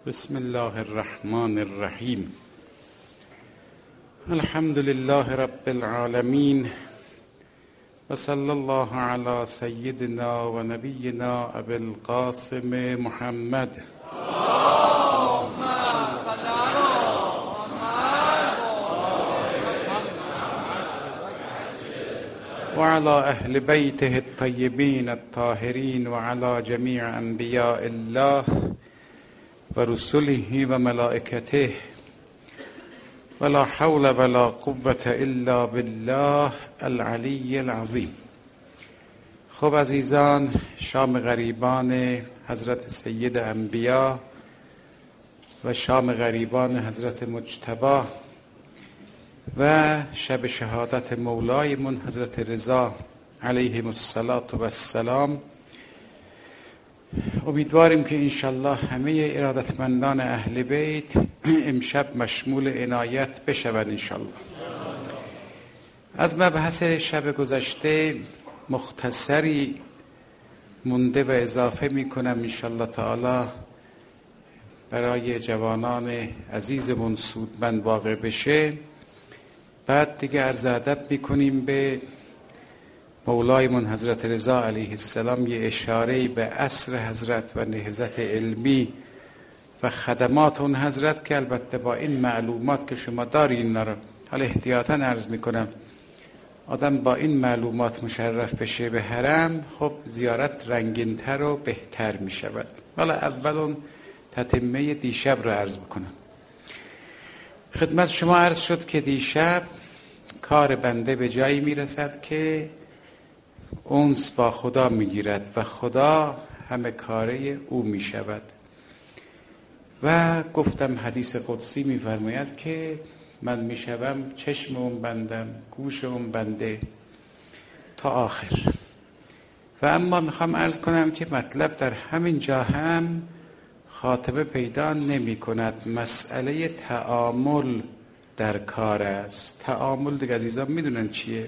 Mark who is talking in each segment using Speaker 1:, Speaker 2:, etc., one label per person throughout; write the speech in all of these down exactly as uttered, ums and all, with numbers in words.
Speaker 1: بسم الله الرحمن الرحیم. الحمد لله رب العالمین و صلی الله علی سیدنا و نبینا ابی القاسم محمد و علی اهل بیته الطیبین الطاهرین و علی جمیع انبیاء الله و رسله و ملائکته ولا حول ولا قوة الا بالله العلی العظیم. خب عزیزان، شام غریبان حضرت سید انبیا و شام غریبان حضرت مجتبی و شب شهادت مولایمون حضرت رضا علیهم الصلاة و السلام. امیدواریم که انشالله همه ارادتمندان اهل بیت امشب مشمول عنایت بشوند انشالله. از مبحث شب گذشته مختصری مونده و اضافه می کنم انشالله تعالی برای جوانان عزیزمون سودمند واقع بشه. بعد دیگه عرض ادب می کنیم به مولایمون حضرت رضا علیه السلام، یه اشاره به عصر حضرت و نهضت علمی و خدمات اون حضرت که البته با این معلومات که شما دارین رو حالا احتیاطاً عرض میکنم، آدم با این معلومات مشرف بشه به حرم، خب زیارت رنگین‌تر و بهتر میشود. حالا اول اون تتمه دیشب رو عرض بکنم. خدمت شما عرض شد که دیشب کار بنده به جایی میرسد که اونس با خدا میگیرد و خدا همه کاره او میشود. و گفتم حدیث قدسی میفرماید که من میشوم چشم اون بندم، گوش اون بنده تا آخر. و اما میخوام عرض کنم که مطلب در همین جا هم خاتمه پیدا نمی کند. مسئله تعامل در کار است. تعامل دیگه عزیزان میدونن چیه؟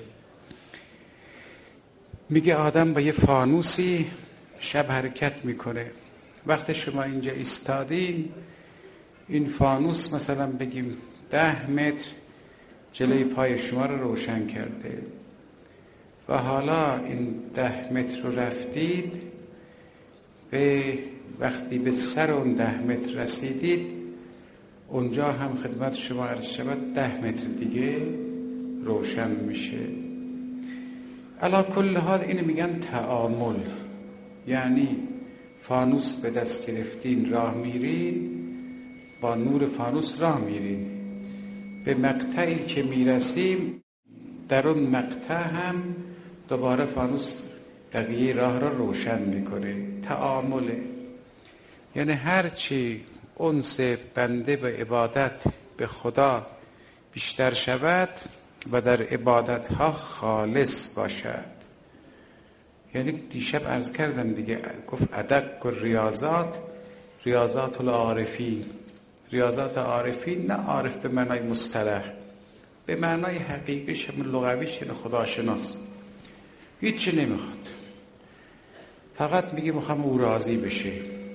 Speaker 1: میگه آدم با یه فانوسی شب حرکت میکنه. وقتی شما اینجا ایستادین، این فانوس مثلا بگیم ده متر جلوی پای شما رو روشن کرده و حالا این ده متر رو رفتید، به وقتی به سر اون ده متر رسیدید، اونجا هم خدمت شما عرض شود ده متر دیگه روشن میشه. علا کل حال اینو میگن تعامل، یعنی فانوس به دست گرفتین راه میرین، با نور فانوس راه میرین، به مقطعی که میرسیم در اون مقطع هم دوباره فانوس بقیه راه را روشن میکنه. تعامله، یعنی هرچی انس بنده به عبادت به خدا بیشتر شود و در عبادت ها خالص باشد. یعنی دیشب عرض کردم دیگه، گفت ادق ریاضات ریاضات العارفین. ریاضات عارفین نه عارف به معنای مصطلح، به معنای حقیقیش هم لغویش، یعنی خداشناس. هیچی نمیخواد، فقط میگه میخوام او راضی بشه.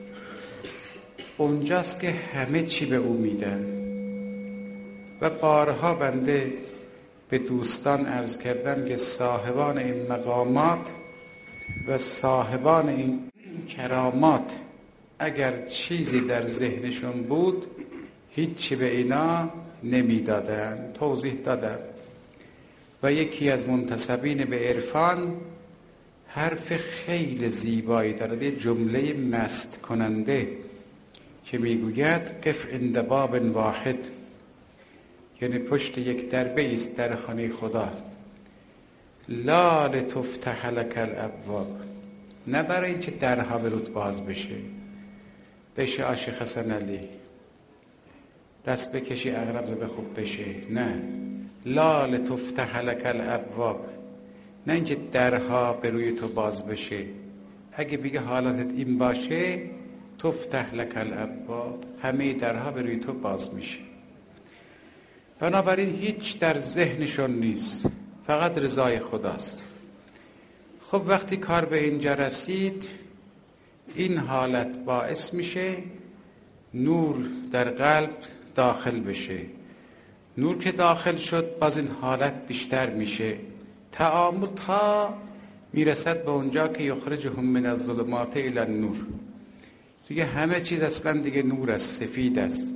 Speaker 1: اونجاست که همه چی به او میدن. و بارها بنده به دوستان عرض کردم که صاحبان این مقامات و صاحبان این کرامات اگر چیزی در ذهنشون بود هیچی به اینا نمیدادن. توضیح دادم. و یکی از منتسبین به عرفان حرف خیلی زیبایی دارد، یه جمله مست کننده که میگوید قف عند باب واحد، یعنی پشت یک در بایست، در خانه خدا. لا لتفتح لك الابواب، نه برای اینکه درها برات باز بشه. بشه عاشق حسن علی، دست بکشی اغرب زده خوب بشه، نه. لا لتفتح لك الابواب، نه اینکه درها به روی تو باز بشه. اگه بگه حالتت این باشه، تفتح لك الابواب، همه درها به روی تو باز میشه. بنابراین هیچ در ذهنشون نیست، فقط رضای خداست. خب وقتی کار به اینجا رسید، این حالت باعث میشه نور در قلب داخل بشه. نور که داخل شد باز این حالت بیشتر میشه، تعامل تا میرسد به اونجا که یخرجهم من الظلمات الی النور. دیگه همه چیز اصلا دیگه نور است، سفید است.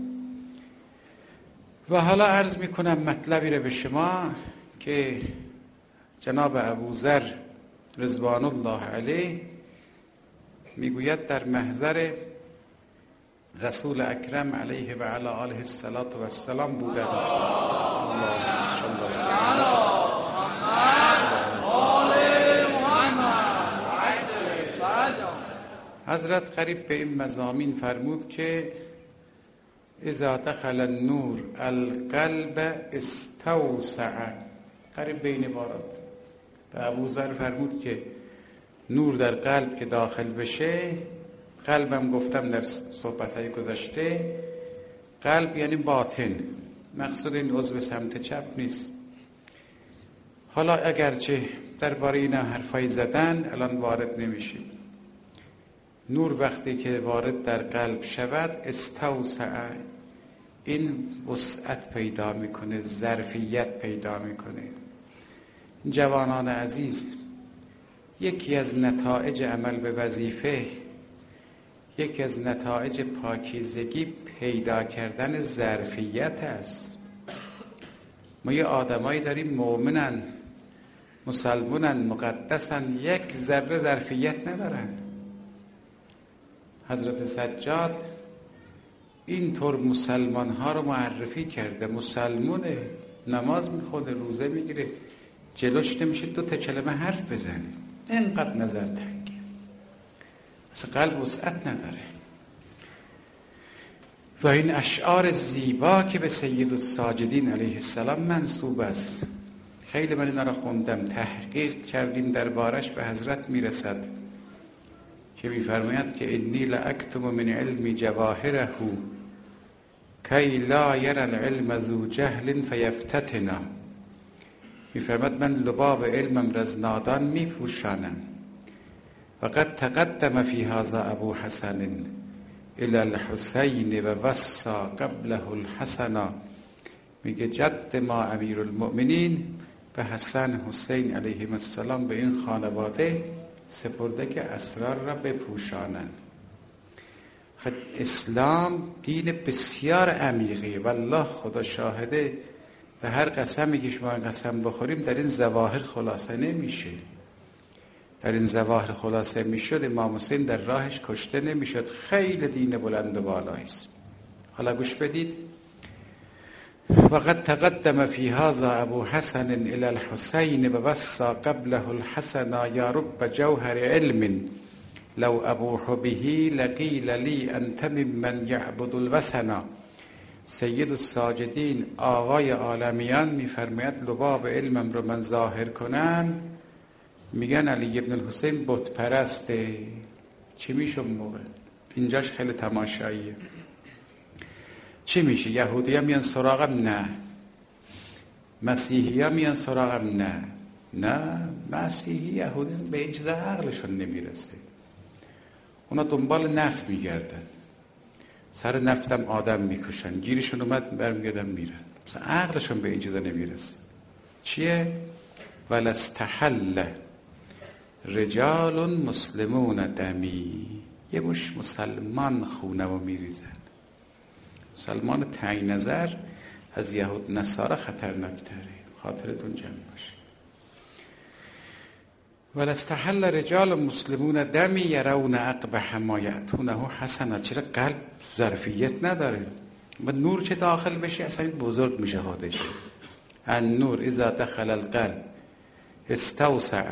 Speaker 1: و حالا عرض میکنم مطلبی رو به شما که جناب ابوذر رضوان الله علیه میگوید در محضر رسول اکرم علیه و علی آله السلام بودند. حضرت قریب به این مضامین فرمود که اذا دخل النور القلب استوسع. قریب به این عبارات به ابوذر فرمود که نور در قلب که داخل بشه، قلبم گفتم در صحبت‌های گذشته، قلب یعنی باطن، مقصود این عضو سمت چپ نیست. حالا اگرچه درباره این حرفای زدن الان وارد نمیشیم. نور وقتی که وارد در قلب شود استوسع، این وسعت پیدا میکنه، ظرفیت پیدا میکنه. جوانان عزیز، یکی از نتایج عمل به وظیفه، یکی از نتایج پاکیزگی پیدا کردن ظرفیت است. ما یه آدمایی داریم مؤمنن، مسلمونن، مقدسن، یک ذره ظرفیت ندارن. حضرت سجاد اینطور مسلمان ها رو معرفی کرده، مسلمونه، نماز میخونه، روزه میگیره، جلوش نمیشه دو تا کلمه حرف بزنه، اینقدر نظر تنگه، مثل قلب وسعت نداره. و این اشعار زیبا که به سید الساجدین علیه السلام منسوب است، خیلی من اینا رو خوندم، تحقیق کردیم دربارش، به حضرت میرسد که میفرماید که انی لاکتم من علمی جواهره کی لا یری العلم ذو جهل فیفتتنا. میفرماید من لباب علمم را از نادان میپوشانم. و قد تقدم فی هذا ابو حسن الی الحسین و وصا قبله الحسن. میگه جد ما امیر المؤمنین به حسن حسین علیهم السلام به این خانواده سپرده که اسرار را بپوشانند. خب اسلام دین بسیار عمیقی، والله خدا شاهده، به هر قسمی که شما قسم بخوریم در این ظواهر خلاصه نمیشه. در این ظواهر خلاصه میشد امام حسین در راهش کشته نمیشد. خیلی دین بلند و بالایی است. حالا گوش بدید. وقد تقدم فی هذا ابو حسن الی الحسین و وصا قبله الحسن یا رب جوهر علم لو ابوح به لقیل لی انت ممن یعبد الوثن. سید الساجدین آقای عالمیان میفرماید لباب علمم رو من ظاهر کنم، میگن علی ابن الحسین بت پرسته. چی میشه اون موقع؟ اینجاش خیلی تماشاییه. چی میشه؟ یهودی ها میان سراغم؟ نه. مسیحی ها میان سراغم؟ نه. نه، مسیحی یهودی به این چیزا عقلشون نمیرسه. اونا دنبال نفت میگردن، سر نفتم آدم میکشن، گیرشون اومد برمیگردن میرن، مثلا عقلشون به این چیزا نمیرسه. چیه؟ ولستحل رجال مسلمون دمی. یه مش مسلمان خونمو میریزن. مسلمان تنگ نظر از یهود نصارا خطرناکتره. خاطرتون جمع باشه. ولستحل رجال مسلمون دمی یرون اقبح ما یأتونه حسنا. چرا قلب ظرفیت نداره؟ و نور چه داخل بشه اصلا بزرگ میشه خودش. النور اذا دخل القلب استوسع.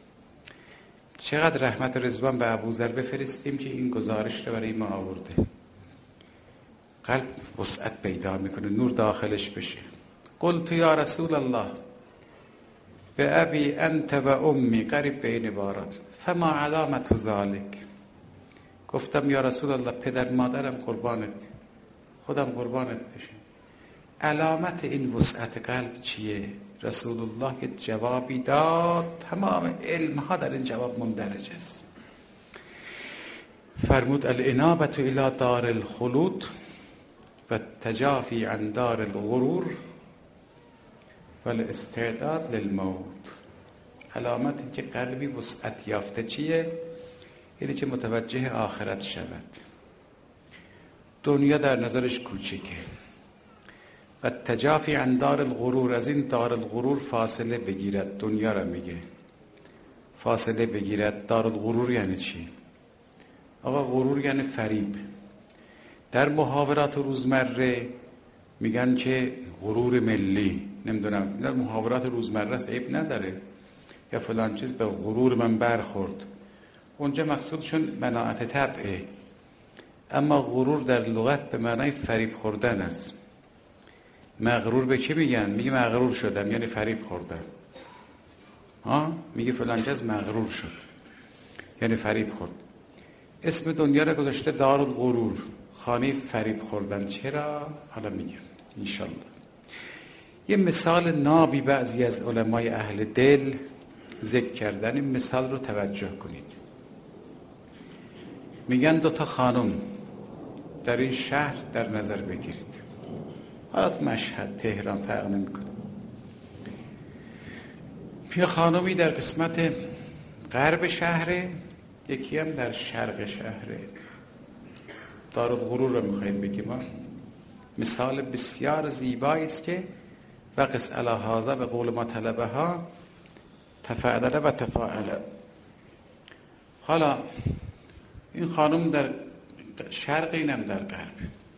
Speaker 1: چقدر رحمت و رضوان به ابوذر بفرستیم که این گزارش رو برای ما آورده. قلب وسعت پیدا میکنه، نور داخلش بشه. قلت یا رسول الله به ابی انت و امی، قریب به این عبارات، فما علامت ذالک. گفتم یا رسول الله پدر مادرم قربانت، خودم قربانت بشم، علامت این وسعت قلب چیه؟ رسول الله یه جوابی داد، تمام علم ها در این جواب مندرج است. فرمود الانابة الى دار الخلود و تجافی عن دار الغرور و الاستعداد للموت. علامت اینکه قلبی وسعت یافته چیه؟ یعنی که متوجه آخرت شود. دنیا در نظرش کوچیکه. و تجافی عن دار الغرور، از این دار الغرور فاصله بگیرد. دنیا را میگه فاصله بگیرد. دار الغرور یعنی چی؟ آقا غرور یعنی فریب. در محاورات روزمره میگن که غرور ملی، نمیدونم، در محاورات روزمره است، عیب نداره، یا فلان چیز به غرور من برخورد، اونجا مقصودشون مناعت طبعه. اما غرور در لغت به معنای فریب خوردن است. مغرور به چی میگن؟ میگه مغرور شدم، یعنی فریب خوردم. ها میگه فلان چیز مغرور شد، یعنی فریب خورد. اسم دنیا را گذاشته دارالغرور، خانه فریب خوردن. چرا؟ حالا میگم انشالله. یه مثال نابی بعضی از علمای اهل دل ذکر کردن، این مثال رو توجه کنید. میگن دو تا خانم در این شهر در نظر بگیرید، حالا مشهد، تهران، فرق نمیکنه. یه خانمی در قسمت غرب شهره، یکی هم در شرق شهره. دارالغرور رو میخوایم بگیم. ما مثال بسیار زیبایی است که وقس علی هذا به قول ما طلبه ها تفاعل و تفاعل. حالا این خانم در شرق، اینم در غرب.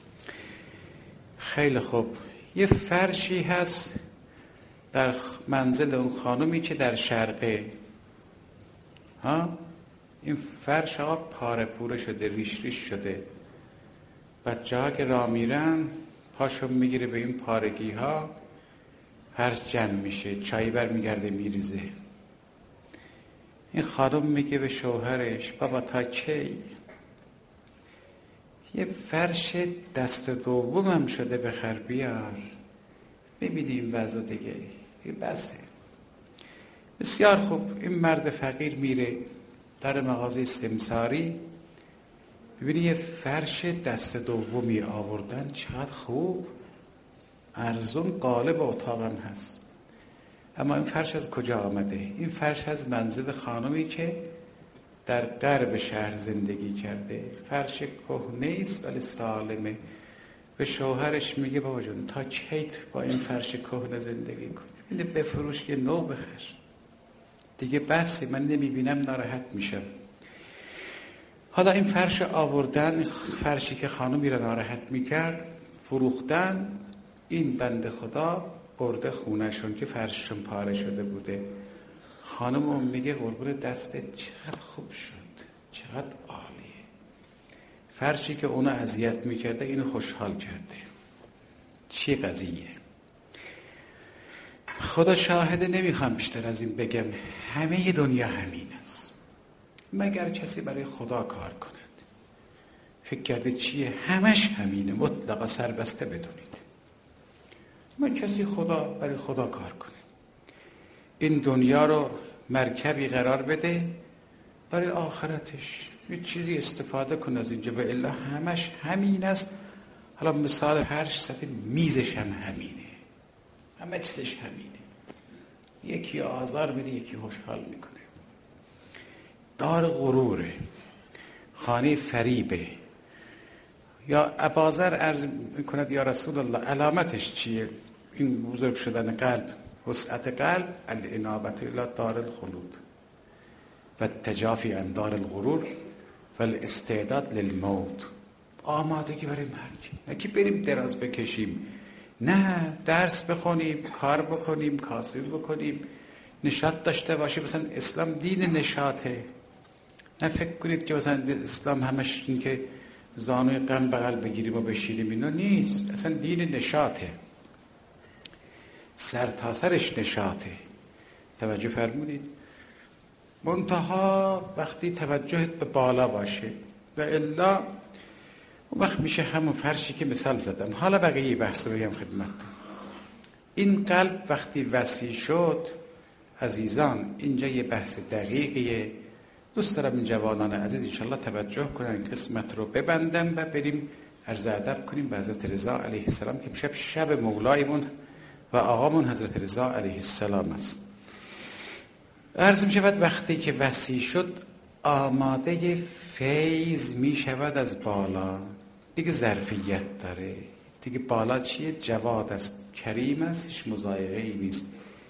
Speaker 1: خیلی خوب. یه فرشی هست در منزل اون خانمی که در شرقه. ها این فرش ها پاره پوره شده، ریش ریش شده. بچه ها که راه میرن پاشون میگیره به این پارگی ها، فرش جمع میشه، چایی بر میگرده میریزه. این خانم میگه به شوهرش بابا تا کی؟ یه فرش دست دومم شده بخر بیار، ببینیم وضع دیگه بسه. بسیار خوب. این مرد فقیر میره در مغازه سمساری، ببینی یه فرش دست دومی آوردن، چقدر خوب، ارزون، قالب اتاقم هست. اما این فرش از کجا آمده؟ این فرش از منزل خانمی که در غرب شهر زندگی کرده. فرش کهنه است ولی سالمه. به شوهرش میگه بابا جون تا کی با این فرش کهنه زندگی کنی؟ اینو بفروش، یه نو بخر دیگه، بسی، من نمیبینم ناراحت میشم. حالا این فرش آوردن، فرشی که خانمی را ناراحت میکرد، فروختن. این بنده خدا برده خونهشون که فرششون پاره شده بوده. خانم اون میگه قربون دستت، چقدر خوب شد، چقدر عالیه. فرشی که اونو اذیت میکرده اینو خوشحال کرده. چی قضیه؟ خدا شاهده، نمیخوام بیشتر از این بگم. همه دنیا همین است، مگر کسی برای خدا کار کند. فکر کرده چیه؟ همش همینه، مطلقا سربسته بدونید. ما کسی خدا برای خدا کار کنه، این دنیا رو مرکبی قرار بده برای آخرتش، یه چیزی استفاده کنه از اینجا، به الا همش همین است. حالا مثال فرش سطح میزش هم همینه، همه چیزش همینه. یکی آزار میده، یکی خوشحال میکنه. دار غروره، خانه فریبه. یا اباذر عرض میکند یا رسول الله علامتش چیه؟ این بزرگ شدن قلب، وسعت قلب، الانابة الی دار الخلود و تجافی عن دار الغرور و الاستعداد للموت. آمادگی برای مرگ، نه که بریم دراز بکشیم، نه درس بخونیم، کار بکنیم، کاسب بکنیم، نشاط داشته باشیم. مثلا اسلام دین نشاطه. نه فکر کنید که مثلا اسلام همش این که زانوی غم بغل بگیریم و بشینیم، اینا نیست. اصلا دین نشاطه، سر تا سرش نشاطه. توجه فرمودید؟ منتها وقتی توجهت به بالا باشه و الا اون وقت میشه همون فرشی که مثال زدم. حالا بقیه بحث رو بگم خدمتتون. این قلب وقتی وسیع شد عزیزان، اینجا یه بحث دقیقیه دوست دارم این جوانان عزیز انشالله توجه کنن، قسمت رو ببندم و بریم عرض ادب کنیم به حضرت رضا علیه السلام که امشب شب مولایمون و آقامون حضرت رضا علیه السلام است. عرض می شود وقتی که وسیع شد آماده فیض می شود از بالا، دیگه ظرفیت داره، دیگه بالا چیه؟ جواد است، کریم است، هیچ مضایقه ای نیست،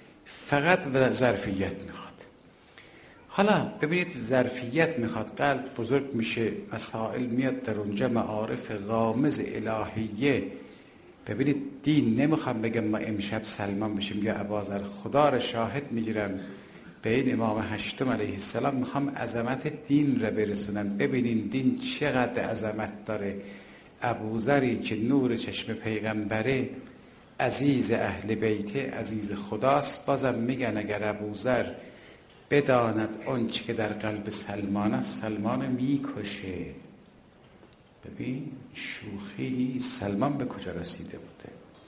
Speaker 1: فقط ظرفیت میخواد. حالا ببینید ظرفیت میخواد، قلب بزرگ میشه، مسائل میاد در اونجا، معارف غامض الهیه. ببینید دین نمیخوام بگم ما امشب سلمان بشیم یا اباذر، خدا را شاهد میگیرم به این امام هشتم علیه السلام، میخوام عظمت دین را برسونم. ببینین دین چقدر عظمت داره. ابوذری که نور چشم پیغمبره، عزیز اهل بیته، عزیز خداست، بازم میگن اگر ابوذر بداند آنچه که در قلب سلمان است سلمان میکشه. ببین شوخی نیست، سلمان به کجا رسیده بوده؟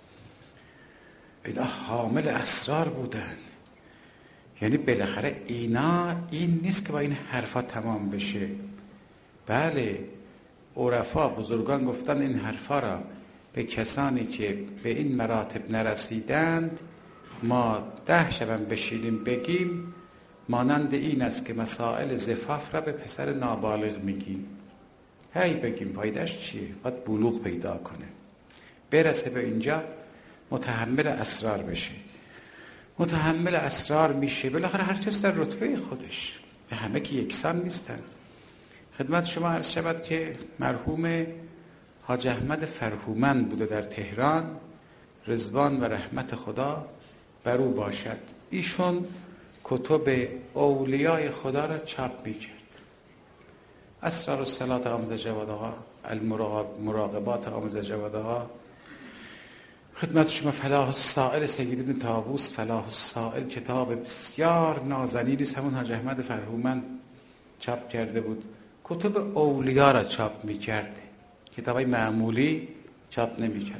Speaker 1: اینا حامل اسرار بودن. یعنی بالاخره اینا این نیست که با این حرفا تمام بشه. بله عرفا بزرگان گفتن این حرفا را به کسانی که به این مراتب نرسیدند ما ده شبم بشینیم بگیم مانند این است که مسائل زفاف را به پسر نابالغ میگیم. هی بگیم پایدش چیه؟ باید بلوغ پیدا کنه، برسه به اینجا متحمل اسرار بشه. متحمل اسرار میشه بالاخره هر کس در رتبه خودش، به همه که یکسان نیستن. خدمت شما عرض شود که مرحوم حاج احمد فرهومند بوده در تهران، رضوان و رحمت خدا بر او باشد. ایشون کتب اولیای خدا را چاپ میکرد. اسرار الصلات آموز جوادها، المراقبات آموز جوادها. خدمت شما فلاح السائل سید ابن طاووس، فلاح السائل کتاب بسیار نازنینی است، همون حاج احمد فرهومند چاپ کرده بود. کتب اولیا را چاپ میکرد، کتابای معمولی چاپ نمیکرد.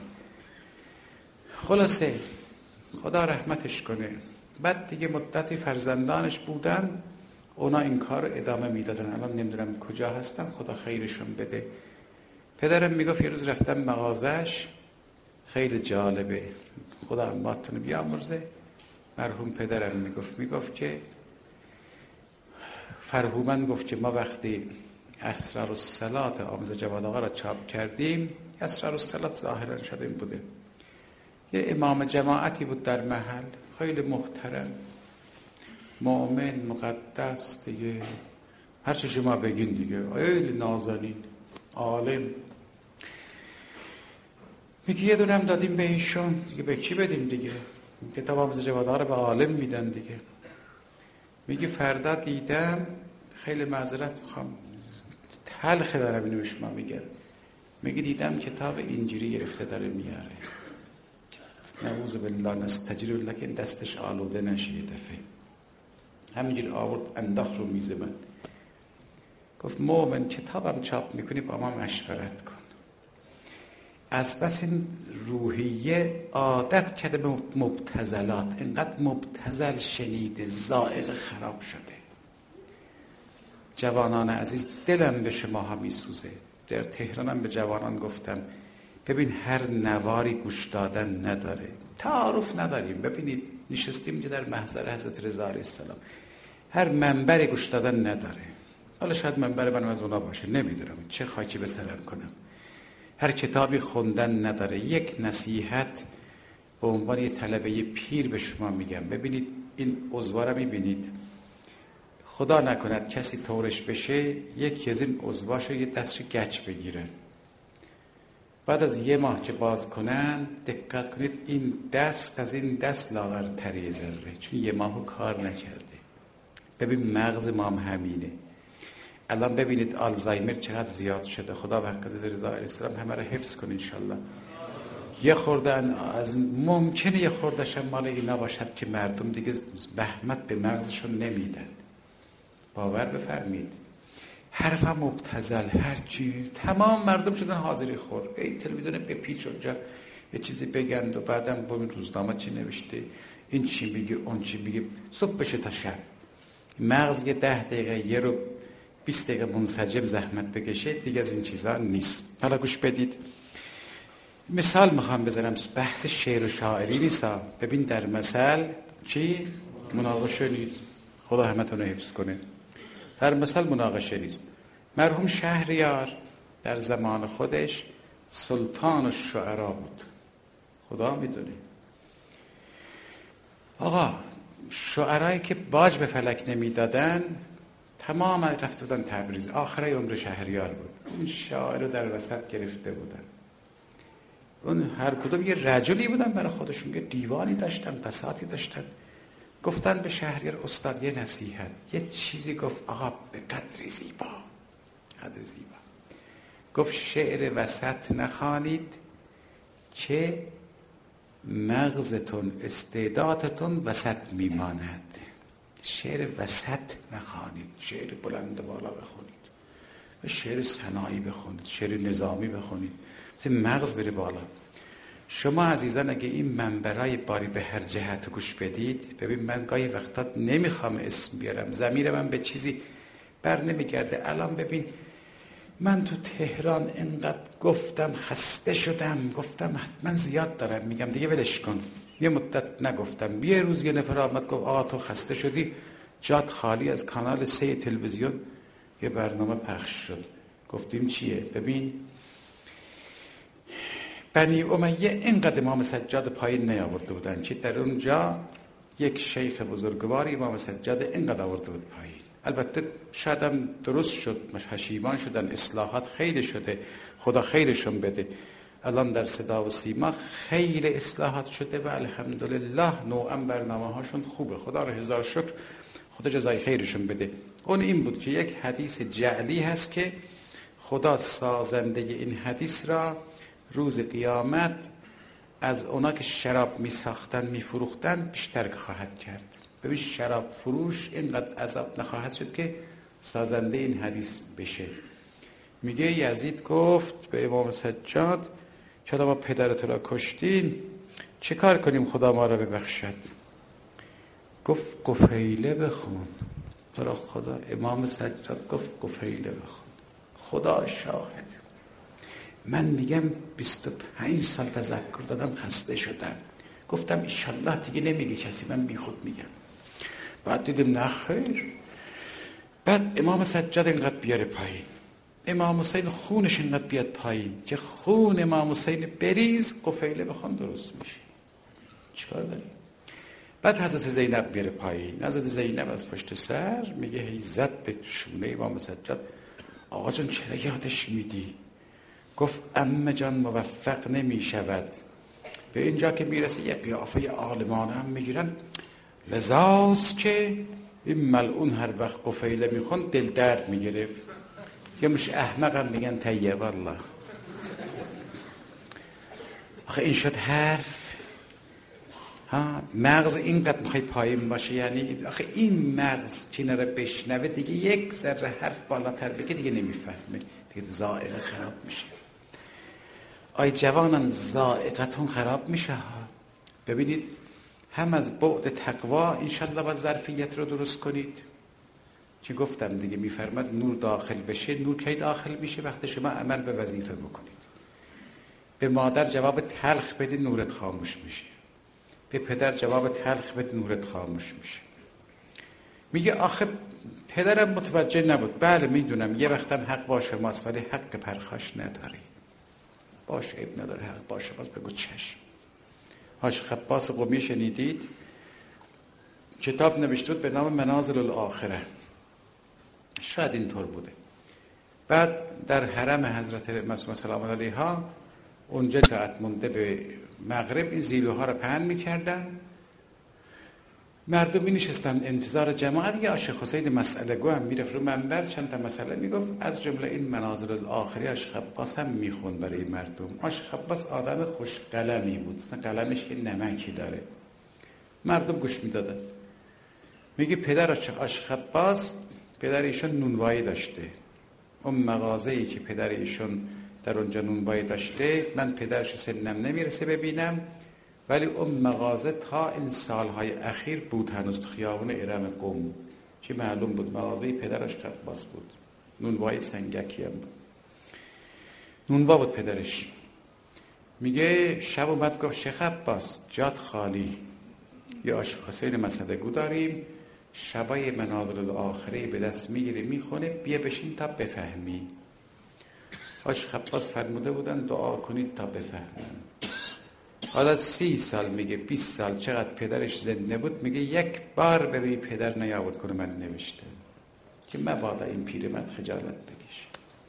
Speaker 1: خلاصه خدا رحمتش کنه. بعد دیگه مدتی فرزندانش بودن، اونا این کار رو ادامه میدادن. الان نمیدونم کجا هستن، خدا خیرشون بده. پدرم میگفت یه روز رفتم مغازش، خیلی جالبه، خدا اماتونو بیامرزه. مرحوم پدرم میگفت میگفت که فرهومند گفت که ما وقتی اسرار الصلات آموز جواد آقا را چاپ کردیم، اسرار الصلات ظاهرا شده این بوده، یه امام جماعتی بود در محل، خیلی محترم، مؤمن، مقدس، دیگه هر چی شما بگین دیگه، خیلی نازنین، عالم. میگه یه دونم دادیم به ایشون، دیگه به کی بدیم دیگه؟ کتاب آموز جواد آقا رو به عالم میدن دیگه. میگه فردا دیدم، خیلی معذرت میخوام، تلخ دارم اینو به شما میگم، میگه دیدم کتاب اینجوری گرفته داره میاره، نعوذ بالله نستجیر بالله که دستش آلوده نشه. یه دفعه همینجوری آورد انداخت رو میز من، گفت مومن کتابم چاپ میکنی با ما مشورت کن. از بس این روحیه عادت کرده به مبتذلات، اینقدر مبتذل شنیده، ذائقه خراب شده. جوانان عزیز دلم به شما ها میسوزه. در تهرانم به جوانان گفتم ببین هر نواری گوش دادن نداره، تعارف نداریم. ببینید نشستیم در محضر حضرت رضا علیه السلام، هر منبری گوش دادن نداره. حالا شاید منبر من از اونا باشه، نمیدونم چه خاکی به سرم کنم. هر کتابی خوندن نداره. یک نصیحت به عنوان یه طلبه پیر به شما میگم، ببینید این عضوها رو میبینید، خدا نکند کسی طورش بشه یکی از این عضواشو یه دستش گچ بگیرن، بعد از یه ماه که باز کنن دقت کنید این دست از این دست لاغرتره ذره، چون یه ماهو کار نکرده. ببین مغز ما هم همینه. الان ببینید آلزایمر چقدر زیاد شده. خدا به حق رضا علیه السلام همه رو حفظ کنه انشالله. یه خورده از ممکنه یه خوردهش مال اینا باشد که مردم دیگه بهمت به مغزشون نمیدن. باور بفرمید حرف هم مبتذل، هر چی تمام مردم شدن حاضری خور. این تلویزیون بپیچ اونجا یه چیزی بگند و بعدم ببین روزنامه چی نوشته، این چی میگه اون چی میگه، صبح بشه تا شب. مغز یه ده دقیقه یه رو بیست دقیقه منسجم زحمت بکشه، دیگه از این چیزا نیست. حالا گوش بدید، مثال میخوام بزنم، بحث شعر و شاعری نیست. ببین در مثل چی؟ مناقشه نیست. خدا همتون رو حفظ کنه. در مثل مناقشه نیست. مرحوم شهریار در زمان خودش سلطان الشعرا بود، خدا میدونه. آقا شعرایی که باج به فلک نمیدادن تمام رفته بودن تبریز، آخره عمر شهریار بود. اون شاعر رو در وسط گرفته بودن. اون هر کدوم یه رجلی بودن برای خودشون، یه دیوانی داشتن، بساطی داشتن. گفتن به شهریار استاد یه نصیحت، یه چیزی گفت آقا به قدری زیبا، قدری زیبا. گفت شعر وسط نخوانید که مغزتون، استعدادتون وسط میماند. شعر وسط نخوانید، شعر بلند بالا بخونید، شعر ثنایی بخونید، شعر نظامی بخونید، مثل مغز بره بالا. شما عزیزان اگه این منبرای باری به هر جهت گوش بدید، ببین من گاهی وقتا نمیخوام اسم بیارم، ضمیر من به چیزی بر نمیگرده. الان ببین من تو تهران انقدر گفتم خسته شدم، گفتم حتما زیاد دارم میگم دیگه ولش کن. یه مدت نگفتم، یه روز یه نفر آمد گفت آقا تو خسته شدی، جات خالی از کانال سه تلویزیون یه برنامه پخش شد. گفتیم چیه؟ ببین بنی امیه اینقدر امام سجاد پایین نیاورده بودن که در اونجا یک شیخ بزرگواری امام سجاد اینقدر آورده بود پایین. البته شاید هم درست شد، پشیمان شدن، اصلاحات خیلی شده، خدا خیرشون بده. الان در صدا و سیما خیلی اصلاحات شده و الحمدلله نوعا برنامه هاشون خوبه، خدا رو هزار شکر، خدا جزای خیرشون بده. اون این بود که یک حدیث جعلی هست که خدا سازنده این حدیث را روز قیامت از اونا که شراب می ساختن می فروختن بیشتر خواهد کرد. ببین شراب فروش اینقدر عذاب نخواهد شد که سازنده این حدیث بشه. میگه یزید گفت به امام سجاد که ما پدرت را کشتیم، چه کار کنیم خدا ما را ببخشد؟ گفت قفیله بخون. تو را خدا، امام سجاد گفت قفیله بخون. خدا شاهد من میگم بیست و پنج سال تذکر دادم، خسته شدم، گفتم ایشالله دیگه نمیگه کسی، من بی خود میگم. بعد دیدم نه خیر. بعد امام سجاد اینقدر بیاره پایین، امام حسین خونش اینقدر بیاد پایین که خون امام حسین بریز، قفیله بخون درست میشه. چیکار داری؟ بعد حضرت زینب بیاره پایین. حضرت زینب از پشت سر میگه هی زد به شونه امام سجاد، آقا جان چرا یادش میدی؟ گفت عمه جان موفق نمیشود. به اینجا که میرسه یه قیافه عالمانه هم میگیرن، لذاست که این ملعون هر وقت قفیله میخون دل درد میگرفت. یه مش احمق هم میگن تیه والله. آخه این شد حرف ها؟ مغز اینقدر میخوای پایین باشه؟ یعنی آخه این مغز چی نره بشنوه دیگه یک ذره حرف بالاتر بگه دیگه نمیفهمه، دیگه ذائقه خراب میشه. آی جوانان ذائقتون خراب میشه ها. ببینید هم از بعد تقوا انشالله باید ظرفیت رو درست کنید، که گفتم دیگه میفرماد نور داخل بشه. نور کی داخل میشه؟ وقتی شما عمل به وظیفه بکنید. به مادر جواب تلخ بدی نورت خاموش میشه، به پدر جواب تلخ بدی نورت خاموش میشه. میگه آخه پدرم متوجه نبود. بله میدونم یه وقتم حق با شماست، ولی حق پرخاش نداری. باشه عیب نداره، حق با شماست. بگو چشم. حاج خباس قمی شنیدید؟ کتاب نوشته بود به نام منازل الاخره، شاید اینطور بوده. بعد در حرم حضرت معصومه سلام الله علیها اونجا ساعت مونده به مغرب این زیلوها رو پهن میکردن، مردم می نشستن انتظار جماعت. یا شیخ حسین مسئله گو هم میرفت رو منبر چند تا مسئله میگفت، از جمله این منازل الاخره آش خباس هم میخوند برای مردم. آش خباس آدم خوش قلمی بود، قلمش که نمکی داره، مردم گوش میدادن. میگه پدر آش خباس، پدر ایشون نونوایی داشته. اون مغازه‌ای که پدر ایشون در اونجا نونوایی داشته، من پدرش سنم نمیرسه ببینم، ولی اون مغازه تا این سالهای اخیر بود هنوز تو خیابون ارم قم، که معلوم بود مغازه پدرش خباس بود. نونوای سنگکی هم بود. نونوا بود پدرش. میگه شب اومد گفت شیخ عباس جات خالی، یه عاشق حسین مسدگو داریم، شبای منازل الاخره به دست میگیره میخونه، بیا بشین تا بفهمی. عاشق عباس فرموده بودن دعا کنید تا بفهمن. حالا سی سال میگه بیست سال چقدر پدرش زنده بود، میگه یک بار به روی پدر نیاورد کنه من نوشته که مبادا این پیرمرد خجالت بکشه.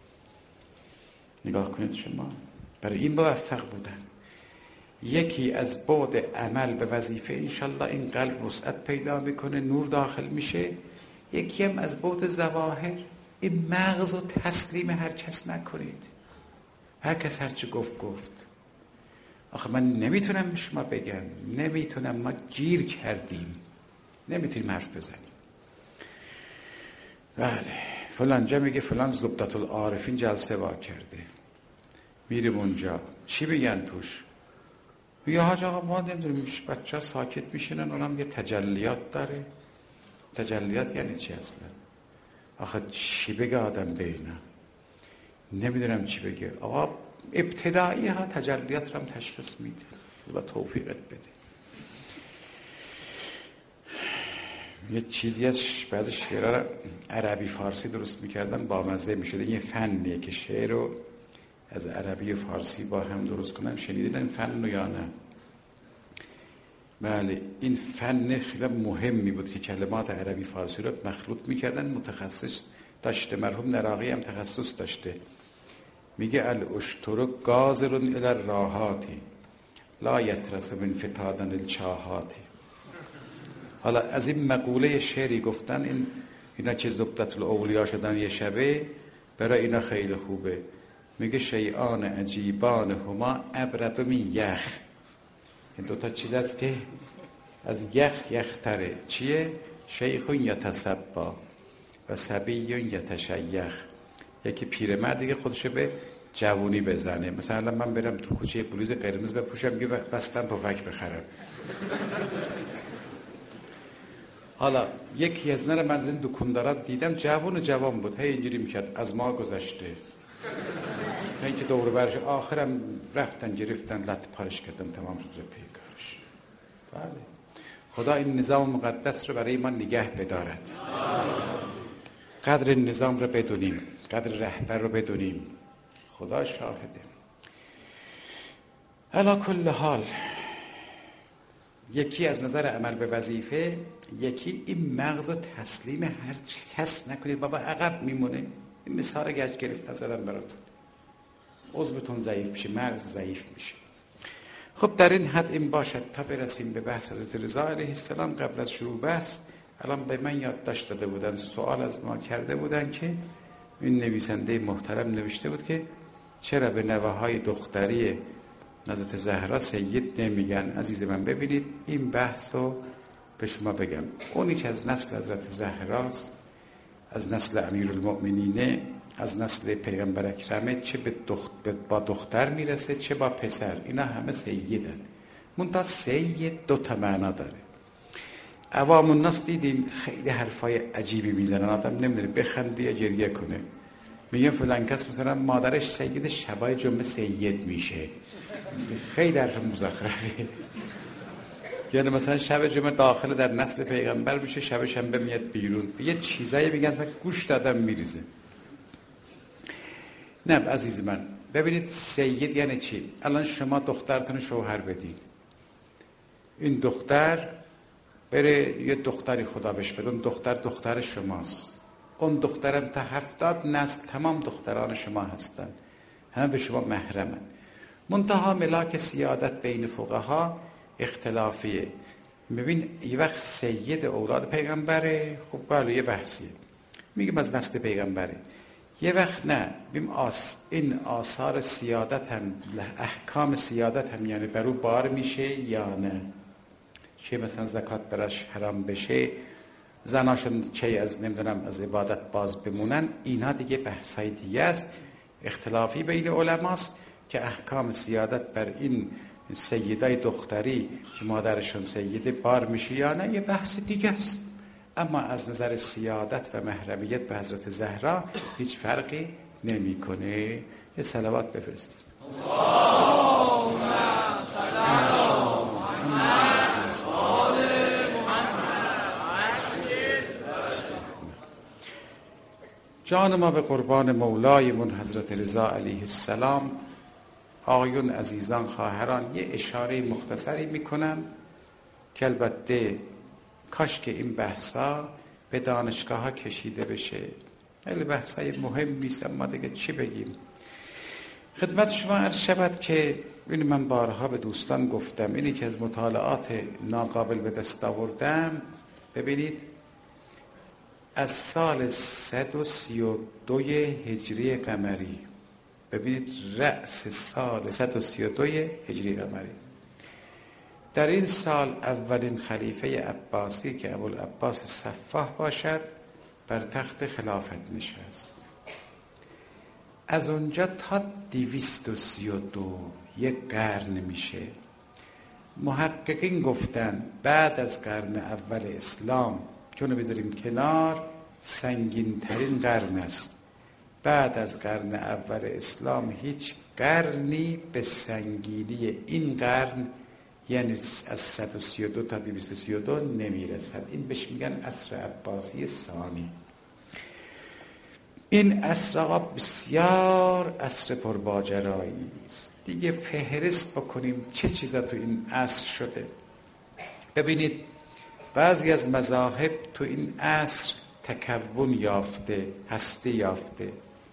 Speaker 1: نگاه کنید شما، برای این موفق بودن. یکی از بعد عمل به وظیفه انشالله این قلب وسعت پیدا میکنه، نور داخل میشه. یکی هم از بعد ظواهر، این مغز و تسلیم هر کس نکنید. هر کس هر چه گفت گفت. آخه من نمیتونم به شما بگم، نمیتونم، ما گیر کردیم، نمیتونیم حرف بزنیم. بله فلان جا میگه فلان زبدت العارفین جلسه وا کرده، میریم اونجا چی بگن توش؟ میگه حاج آقا ما نمیدونیم، بچه ها ساکت میشنن، اونم یه تجلیات داره. تجلیات یعنی چی اصلا؟ آخه چی بگه آدم به اینا؟ نمیدونم چی بگه. آقا ابتدایی ها تجلیات رو هم تشخیص میده و توفیقت بده. یه چیزی از بعضی شعرها عربی فارسی درست میکردن با مزه میشده. یه فنیه که شعر رو از عربی و فارسی با هم درست کنن. شنیدین این فن رو یا نه؟ بله این فن خیلی مهمی بود که کلمات عربی فارسی رو مخلوط میکردن. متخصص داشته، مرحوم نراقی هم تخصص داشته. میگه الاشتر گازرون الی الراحاتی لا یترس من فتادن الچاهاتی. حالا از این مقوله شعری گفتن این اینا که زبدت الاولیا شدن یه شبه، برای اینا خیلی خوبه. میگه شیعان عجیبان هما ابرد من یخ. این دوتا چیز است که از یخ یخ تره. چیه؟ شیخون یتصبا و صبیون یتشیخ. یکی پیرمرد دیگه خودشو به جوونی بزنه. مثلا من برم تو کوچه بلوز قرمز بپوشم میگه بستم پفک بخرم. حالا یکی از نر من زین دکاندارات دیدم جوون و جوان بود، هی اینجوری میکرد از ما گذشته. این که دور برش آخرم رفتن گرفتن لط پارش کردن، تمام شد پیکارش. بله خدا این نظام مقدس رو برای ما نگه بدارد. قدر نظام رو بدونیم، قدر رهبر رو بدونیم. خدا شاهده. علا کل حال یکی از نظر عمل به وظیفه، یکی این مغز و تسلیم هر کس نکنید. بابا عقب میمونه. این مثال گشت گرفت زدم براتون. عضوتون ضعیف میشه، مغز ضعیف میشه. خب در این حد این باشد تا برسیم به بحث حضرت رضا علیه السلام. قبل از شروع بحث الان به من یادداشت داده بودن، سوال از ما کرده بودن که این نویسنده محترم نوشته بود که چرا به نوه‌های دختری حضرت زهرا سید نمیگن. عزیز من ببینید این بحث رو به شما بگم. اونی که از نسل حضرت زهراست، از نسل امیرالمؤمنینه، از نسل پیغمبر اکرمه، چه به دخت با دختر میرسه چه با پسر، اینا همه سیدن. منتها سید دو تا معنا داره. عوام الناس دیدیم خیلی حرفای عجیبی میزنن، آدم نمیدونه بخنده یا گریه کنه. میگن فلان کس مثلا مادرش سید شبای جمعه سید میشه. خیلی حرف مزخرفه. یعنی مثلا شب جمعه داخل در نسل پیغمبر میشه، شب شنبه میاد بیرون. یه چیزایی میگن اصلا گوش دادم میریزه. نه عزیز من ببینید سید یعنی چی؟ الان شما دخترتون شوهر بدین، این دختر بره یه دختری خدا بهش بده، اون دختر دختر شماست. اون دخترم تا هفتاد نسل تمام دختران شما هستن، همه به شما محرمن. منتها ملاک سیادت بین فقها اختلافیه. ببین یه وقت سید اولاد پیغمبره، خب بله یه بحثیه، میگم از نسل پیغمبره. یه وقت نه، بیم آس این آثار سیادت هم، احکام سیادت هم یعنی برو بار میشه یا نه. چه مثلا زکات براش حرام بشه، زناشون چه از نمیدونم از عبادت باز بمونن، اینا دیگه بحثای دیگه است. اختلافی بین علماست که احکام سیادت بر این سیدای دختری که مادرشون سیده بار میشه یا نه، یه بحث دیگه است. اما از نظر سیادت و محرمیت به حضرت زهرا هیچ فرقی نمیکنه. یه صلوات بفرستید. اللهم صل علی محمد و آل محمد. جان ما به قربان مولایمون حضرت رضا علیه السلام. آقایون عزیزان خواهران، یه اشاره مختصری میکنم که البته کاش که این بحثا به دانشگاه ها کشیده بشه. خیلی بحثای مهم نیست، اما دیگه چی بگیم. خدمت شما عرض شود که این من بارها به دوستان گفتم، اینی که از مطالعات ناقابل به دست آوردم، ببینید از سال صد و سی و دو هجری قمری، ببینید رأس سال صد و سی و دو هجری قمری، در این سال اولین خلیفه عباسی که ابوالعباس صفاح باشد بر تخت خلافت نشست. از اونجا تا دویست و سی و دو یک قرن میشه. محققین گفتن بعد از قرن اول اسلام، چون بذاریم کنار، سنگین ترین قرن است. بعد از قرن اول اسلام هیچ قرنی به سنگینی این قرن، یعنی از صد و سی و دو تا دویست و سی و دو نمیرسد. این بهش میگن عصر عباسی ثانی. این عصر آقا بسیار عصر پرماجرایی است. دیگه فهرست بکنیم چه چیزا تو این عصر شده. ببینید بعضی از مذاهب تو این عصر تکون یافته، هستی یافته.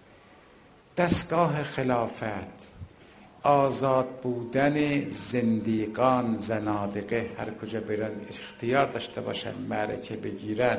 Speaker 1: دستگاه خلافت، آزاد بودن زندیقان، زنادقه، هر کجا برن اختیار داشته باشن، معرکه بگیرن.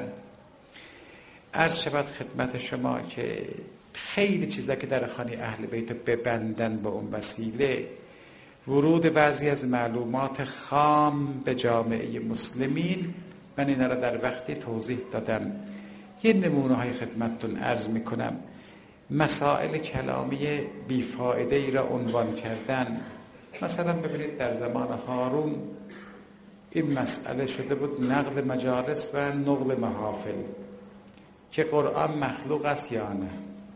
Speaker 1: عرض شود خدمت شما که خیلی چیزا که در خانه اهل بیت ببندن با اون وسیله، ورود بعضی از معلومات خام به جامعه مسلمین، من اینا را در وقتی توضیح دادم. یه نمونه های خدمتتون عرض میکنم. مسائل کلامی بیفایده ای را عنوان کردن. مثلا ببینید در زمان هارون این مسئله شده بود نقل مجالس و نقل محافل، که قرآن مخلوق است یا نه.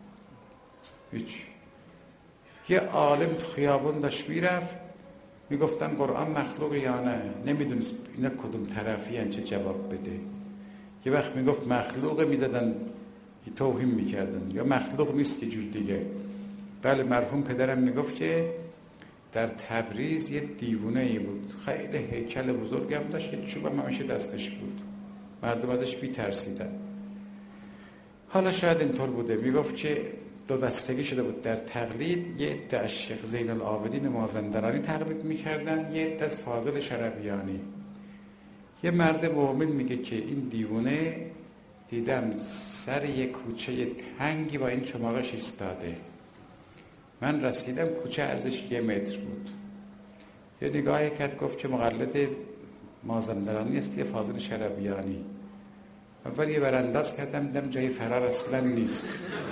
Speaker 1: هیچ. یه عالم تو خیابون داشت میرفت، میگفتن قرآن مخلوق یا نه، نمیدونست اینا کدوم طرفی هن چه جواب بده. یه وقت میگفت مخلوق، میزدن توهین میکردن، یا مخلوق نیست که جور دیگه. بله مرحوم پدرم میگفت که در تبریز یه دیوونه ای بود، خیلی هیکل بزرگی هم داشت، یه چوب هم همیشه دستش بود، مردم ازش بی‌ترسیدن. حالا شاید اینطور بوده. میگفت که دو دستگی شده بود در تقلید. یه عده از شیخ زین العابدین مازندرانی تقلید میکردن، یه عده از فاضل شربیانی. یه مرد مؤمن میگه که این دیوونه دیدم سر یک کوچه تنگی با این چماقش ایستاده. من رسیدم، کوچه ارزش یه متر بود. یه نگاهی کرد، گفت که مقلد مازندرانی است یه فاضل شربیانی. اول یه برانداز کردم، دیدم جای فرار اصلا نیست.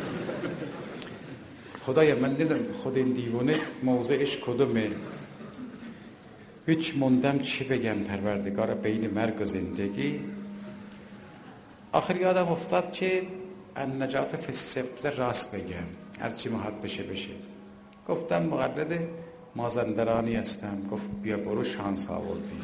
Speaker 1: خدایا من دیدم خود این دیوانه موضعش کدومه. هیچ موندم چی بگم پروردگار بین مرگ و زندگی. آخر یادم افتاد که النجات فی السبز راست بگم، هرچی محاد بشه بشه. گفتم مقلد مازندرانی هستم. گفت بیا برو، شانس آوردی.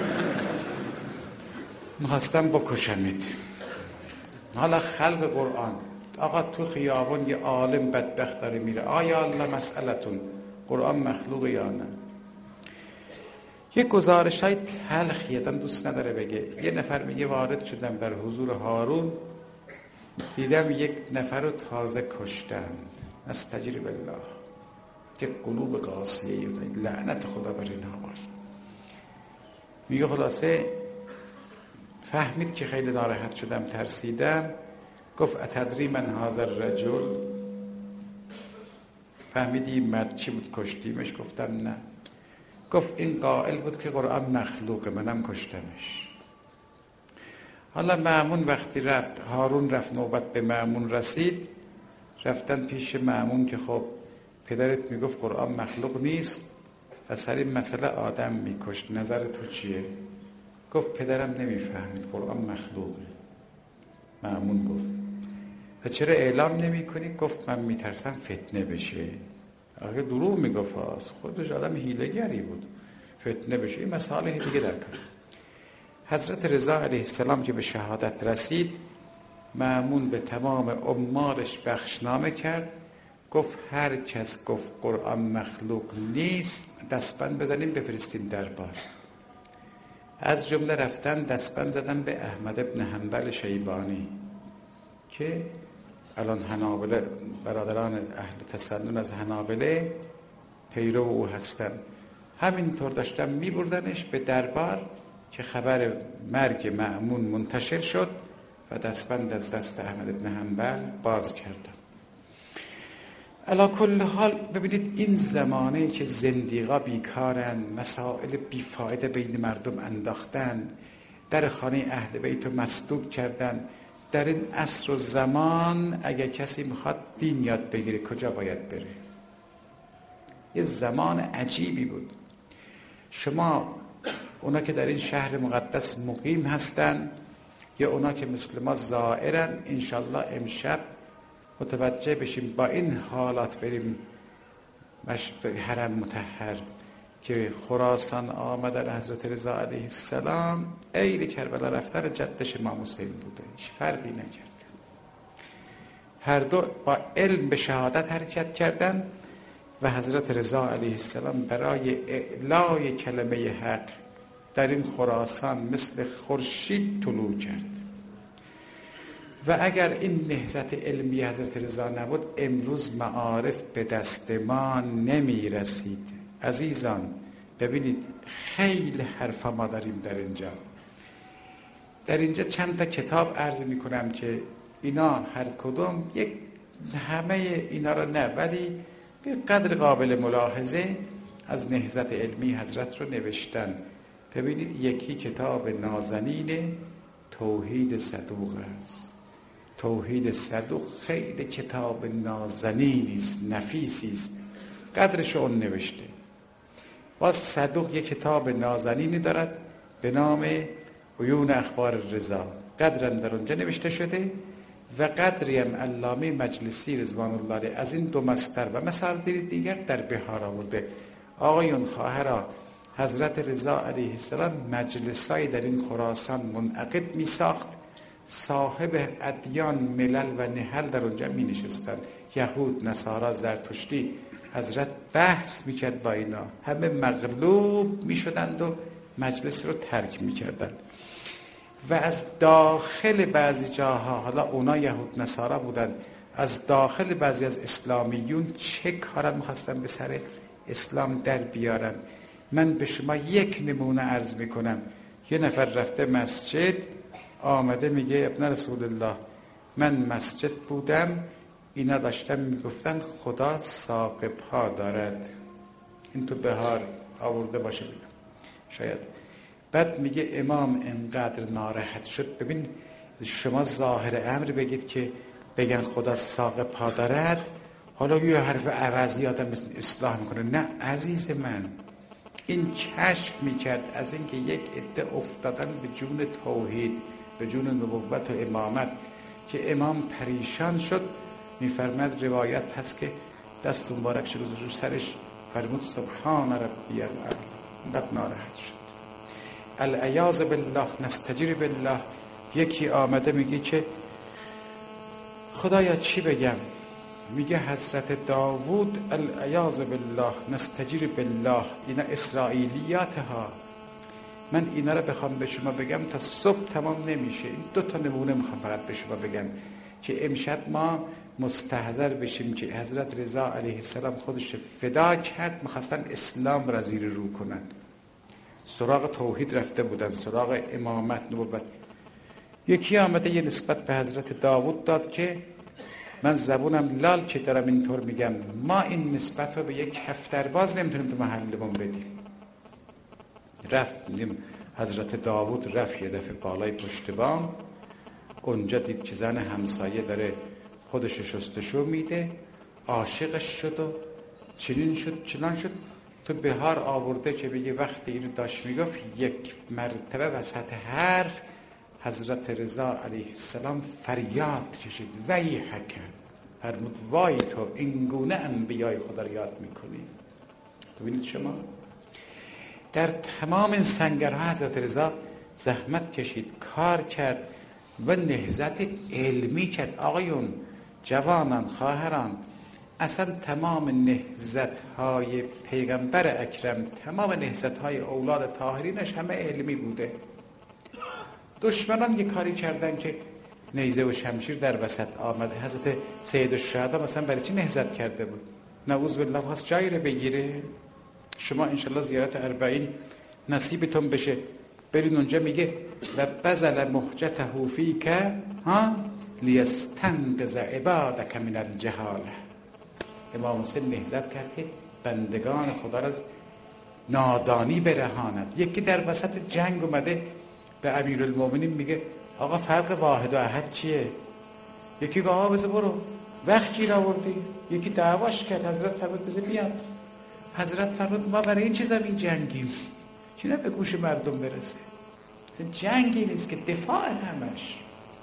Speaker 1: میخواستم بکشمت. حالا خلق قرآن، آقا تو خیابان یه عالم بدبخت داره میره، آیا الله مسئلتون قرآن مخلوق یا نه؟ یه گزارش های تلخی آدم دوست نداره بگه. یه نفر میگه وارد شدم در حضور هارون، دیدم یک نفر رو تازه کشتن. استجیر بالله، که قلوب قاسیه، لعنت خدا بر اینها باشه. میگه خلاصه فهمید که خیلی ناراحت شدم، ترسیدم. گفت اتدری من هذا الرجل؟ فهمیدی این مرد چی بود کشتیمش؟ گفتم نه. گفت این قائل بود که قرآن مخلوقه، منم کشتمش. حالا مأمون وقتی رفت، هارون رفت، نوبت به مأمون رسید، رفتن پیش مأمون که خب پدرت میگفت قرآن مخلوق نیست و سر این مسئله آدم میکشت، نظر تو چیه؟ گفت پدرم نمیفهمید قرآن مخلوقه. مأمون گفت و چرا اعلام نمی کنی؟ گفت من میترسم فتنه بشه. اگه دروغ میگفت خودش آدم حیله‌گری بود، فتنه بشه. این مسائل دیگه در کار. حضرت رضا علیه السلام که به شهادت رسید، مأمون به تمام عمالش بخشنامه کرد، گفت هر کس گفت قرآن مخلوق نیست دستبند بزنیم بفرستیم دربار. از جمله رفتن دستبند زدن به احمد ابن حنبل شیبانی که الان حنابله، برادران اهل تسنن از حنابله پیرو او هستن. همینطور داشتن میبردنش به دربار که خبر مرگ مأمون منتشر شد و دستبند از دست احمد ابن حنبل باز کردن. علا کل حال ببینید این زمانه که زندیقا بیکارن، مسائل بیفایده بین مردم انداختن، در خانه اهل بیت رو مسدود کردن. در این عصر و زمان اگر کسی میخواد دین یاد بگیره کجا باید بره؟ یه زمان عجیبی بود. شما اونا که در این شهر مقدس مقیم هستن یا اونا که مثل ما زائرن، انشالله امشب متوجه بشیم با این حالات بریم حرم مطهر که خراسان آمدن حضرت رضا علیه السلام، عید کربلا رفتن جدش امام حسین بوده، هیچ فرقی نکرد. هر دو با علم به شهادت حرکت کردن و حضرت رضا علیه السلام برای اعلای کلمه حق در این خراسان مثل خورشید طلوع کرد. و اگر این نهضت علمی حضرت رضا نبود امروز معارف به دست ما نمی رسید. عزیزان ببینید خیلی حرفا ما داریم در اینجا. در اینجا چند تا کتاب عرض می کنم که اینا هر کدوم یک، همه اینا را نه ولی به قدر قابل ملاحظه از نهضت علمی حضرت رو نوشتن. ببینید یکی کتاب نازنین توحید صدوق است. توحید صدوق خیلی کتاب نازنینی است، نفیسی است، قدرش اون نوشته. باز صدوق یک کتاب نازنینی دارد به نام عیون اخبار رضا، قدر در اونجا نوشته شده و قدری هم علامه مجلسی رضوان الله علیه از این دو مصدر و مصادر دیگر در بهار آورده. آقایون خواهرا، حضرت رضا علیه السلام مجلسای در این خراسان منعقد می ساخت، صاحب ادیان ملل و نهل در اونجا می نشستن، یهود، نصارا، زرتشتی. حضرت بحث می کرد با اینا، همه مغلوب می شدند و مجلس رو ترک می کردن. و از داخل بعضی جاها، حالا اونا یهود نصارا بودن، از داخل بعضی از اسلامیون چه کارا میخواستن به سر اسلام در بیارن. من به شما یک نمونه عرض میکنم. یه نفر رفته مسجد، آمده میگه ابن رسول الله من مسجد بودم، اینا داشتن میگفتن خدا ساق پا دارد. این تو بهار آورده باشه بگم شاید. بعد میگه امام انقدر ناراحت شد. ببین شما ظاهر امر بگید که بگن خدا ساق پا دارد، حالا یه حرف عوضی آدم اصلاح میکنه. نه عزیز من، این کشف میکرد از اینکه یک عده افتادن به جون توحید، به جون نبوت و امامت که امام پریشان شد. میفرماد روایت هست که دست مبارک شد رو سرش فرمود سبحان ربی الاعلی، اینقدر ناراحت شد. العیاذ بالله، نستجیر بالله. یکی آمده میگه که خدایا چی بگم؟ میگه حضرت داوود العیاذ بالله نستجیر بالله. اینا اسرائیلیات ها، من اینا رو بخوام به شما بگم تا صبح تمام نمیشه. این دو تا نمونه میخوام فقط به شما بگم که امشب ما مستحضر بشیم که حضرت رضا علیه السلام خودش فدا کرد، میخواستن اسلام را زیر رو کنن، سراغ توحید رفته بودن، سراغ امامت، نبوت. یکی آمده یه نسبت به حضرت داوود داد که من زبونم لال که دارم اینطور میگم، ما این نسبت رو به یک کفترباز نمیتونیم تو محلمون بدیم. رفت دیدیم حضرت داوود رفت یه دفعه بالای پشت بام، اونجا دید که زن همسایه داره خودش شستشو میده، عاشقش شد و چنین شد چنان شد. تو بهار آورده که بگه وقتی اینو داشت میگفت یک مرتبه وسط حرف حضرت رضا علیه السلام فریاد کشید ویحک، فرمود وای تو اینگونه انبیای خدا رو یاد میکنی. ببینید شما در تمام این سنگرها حضرت رضا زحمت کشید، کار کرد و نهضت علمی کرد. آقایون، جوانان، خواهران، اصلا تمام نهضت‌های پیغمبر اکرم، تمام نهضت‌های اولاد طاهرینش همه علمی بوده. دشمنان یه کاری کردن که نیزه و شمشیر در وسط آمده. حضرت سید الشهدا مثلا برای چی نهضت کرده بود؟ نعوذ بالله خواست جایی رو بگیره. شما انشالله زیارت اربعین نصیبتون بشه، برین اونجا میگه و بذل محجته فیک ها لیستنقذ عبادک من الجهاله. امام حسین نهضت کرد که بندگان خدا را از نادانی برهاند. یکی در وسط جنگ اومده به امیرالمومنین میگه آقا فرق واحد و احد چیه؟ یکی گفت آقا بذار برو، وقت گیر آوردی. یکی دعواش کرد، حضرت فرمود بذار بیاد. حضرت فرمود ما برای این چیز این جنگیم چی نه به گوش مردم برسه. جنگی نیست که دفاع همش.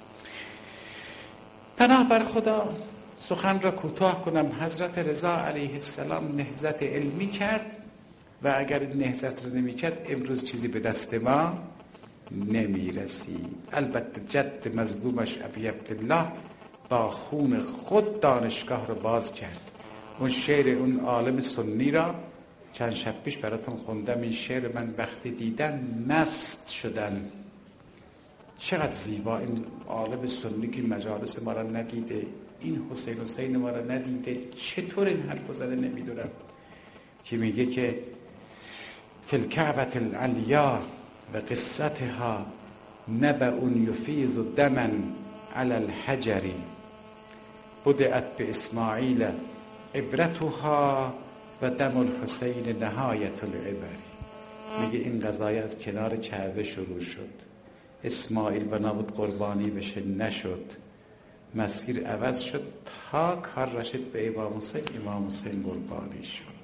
Speaker 1: پناه بر خدا. سخن را کوتاه کنم، حضرت رضا علیه السلام نهضت علمی کرد و اگر نهضت را نمی کرد امروز چیزی به دست ما نمی رسید. البته جد مظلومش ابی عبدالله با خون خود دانشگاه را باز کرد. اون شعر اون عالم سنی را چند شب پیش براتون خوندم. این شعر من وقتی دیدن مست شدن. چقدر زیبا این عالم سنی که مجالس ما را ندیده، این حسین حسین ما را ندیده، چطور این حرف زده نمیدونم، که میگه که فی الکعبة العلیا و قصتها نبأ یفیض دما علی الحجر بدأت به اسماعیل عبرتها و دم الحسین نهایت العبر. میگه این قضایه از کنار کعبه شروع شد، اسماعیل بنا بود قربانی بشه، نشد، مسیر عوض شد تا کار رسید به امام حسین، امام حسین قربانی شد.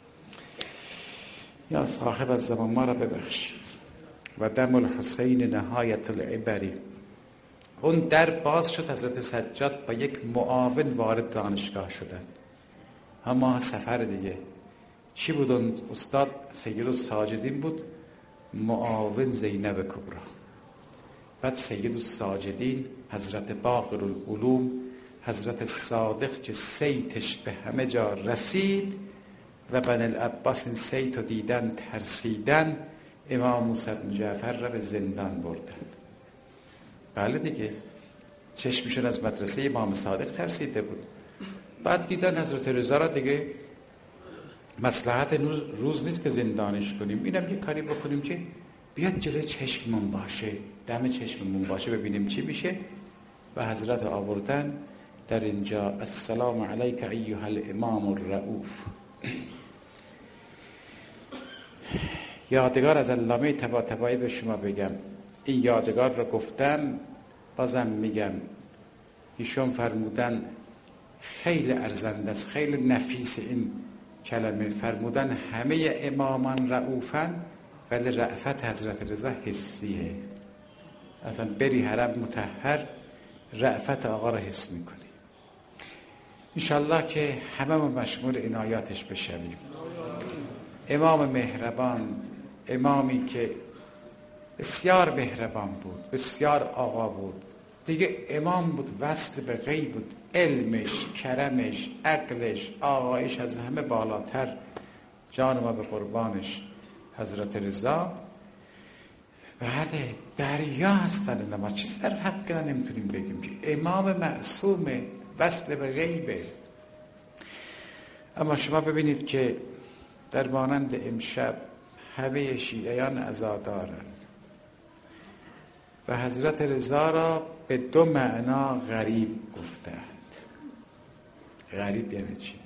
Speaker 1: یا صاحب الزمان ما را ببخشید. و دم الحسین نهایت العبری. اون در باز شد، حضرت سجاد با یک معاون وارد دانشگاه شدن. اما سفر دیگه چی بود؟ اون استاد سید الساجدین بود، معاون زینب کبرا. بعد سید الساجدین حضرت باقر العلوم، حضرت صادق که سیتش به همه جا رسید و بن العباس این سیت رو دیدن ترسیدن، امام موسی بن جعفر را به زندان بردن. بله دیگه، چشمشون از مدرسه امام صادق ترسیده بود. بعد دیدن حضرت رضا را دیگه مصلحت روز نیست که زندانش کنیم، اینم یه کاری بکنیم که بیاد جلوی چشممون باشه، دم چشممون باشه، ببینیم چی میشه. و حضرت آوردن در اینجا السلام علیک ایها الامام الرؤوف. یادگار از علامه طباطبایی به شما بگم، این یادگار را گفتم بازم میگم، ایشون فرمودن خیلی ارزنده است، خیلی نفیس این کلمه. فرمودن همه امامان رؤوفن ولی رأفت حضرت رضا حسیه. اصلا بری حرم مطهر رأفت آقا را حس میکنی. انشالله که همه ما مشمول عنایاتش بشویم. امام مهربان، امامی که بسیار مهربان بود، بسیار آقا بود دیگه، امام بود، وصل به غیب بود، علمش، کرمش، عقلش، آقایش از همه بالاتر. جان ما به قربانش. حضرت رضا بله دریا هستن، ما چیز در حق نمیتونیم بگیم که امام معصومه، وصل به غیبه. اما شما ببینید که در مانند امشب همه شیعیان عزادارن و حضرت رضا را به دو معنا غریب گفتند. غریب یعنی چی؟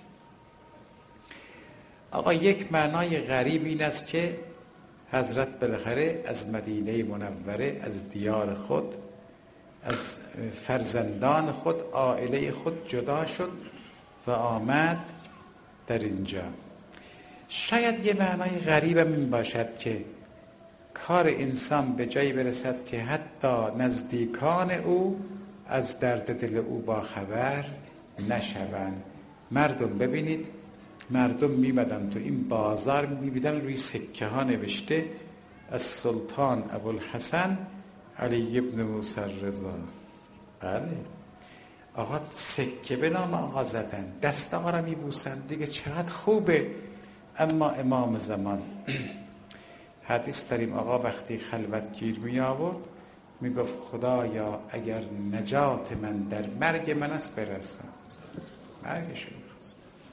Speaker 1: آقا یک معنای غریب این است که حضرت بالاخره از مدینه منوره، از دیار خود، از فرزندان خود، عائله خود جدا شد و آمد در اینجا. شاید یه معنای غریب هم این باشد که کار انسان به جایی برسد که حتی نزدیکان او از درد دل او با خبر نشوند. مردم ببینید، مردم میمدن تو این بازار میبیدن روی سکه ها نوشته از سلطان ابوالحسن علی ابن موسی رضا. بله آقا سکه به نام آقا زدن، دست آقا را میبوسن، دیگه چقدر خوبه. اما امام زمان حدیث داریم آقا وقتی خلوت گیر می آورد میگفت خدایا اگر نجات من در مرگ من است برسان. مرگش میخواست.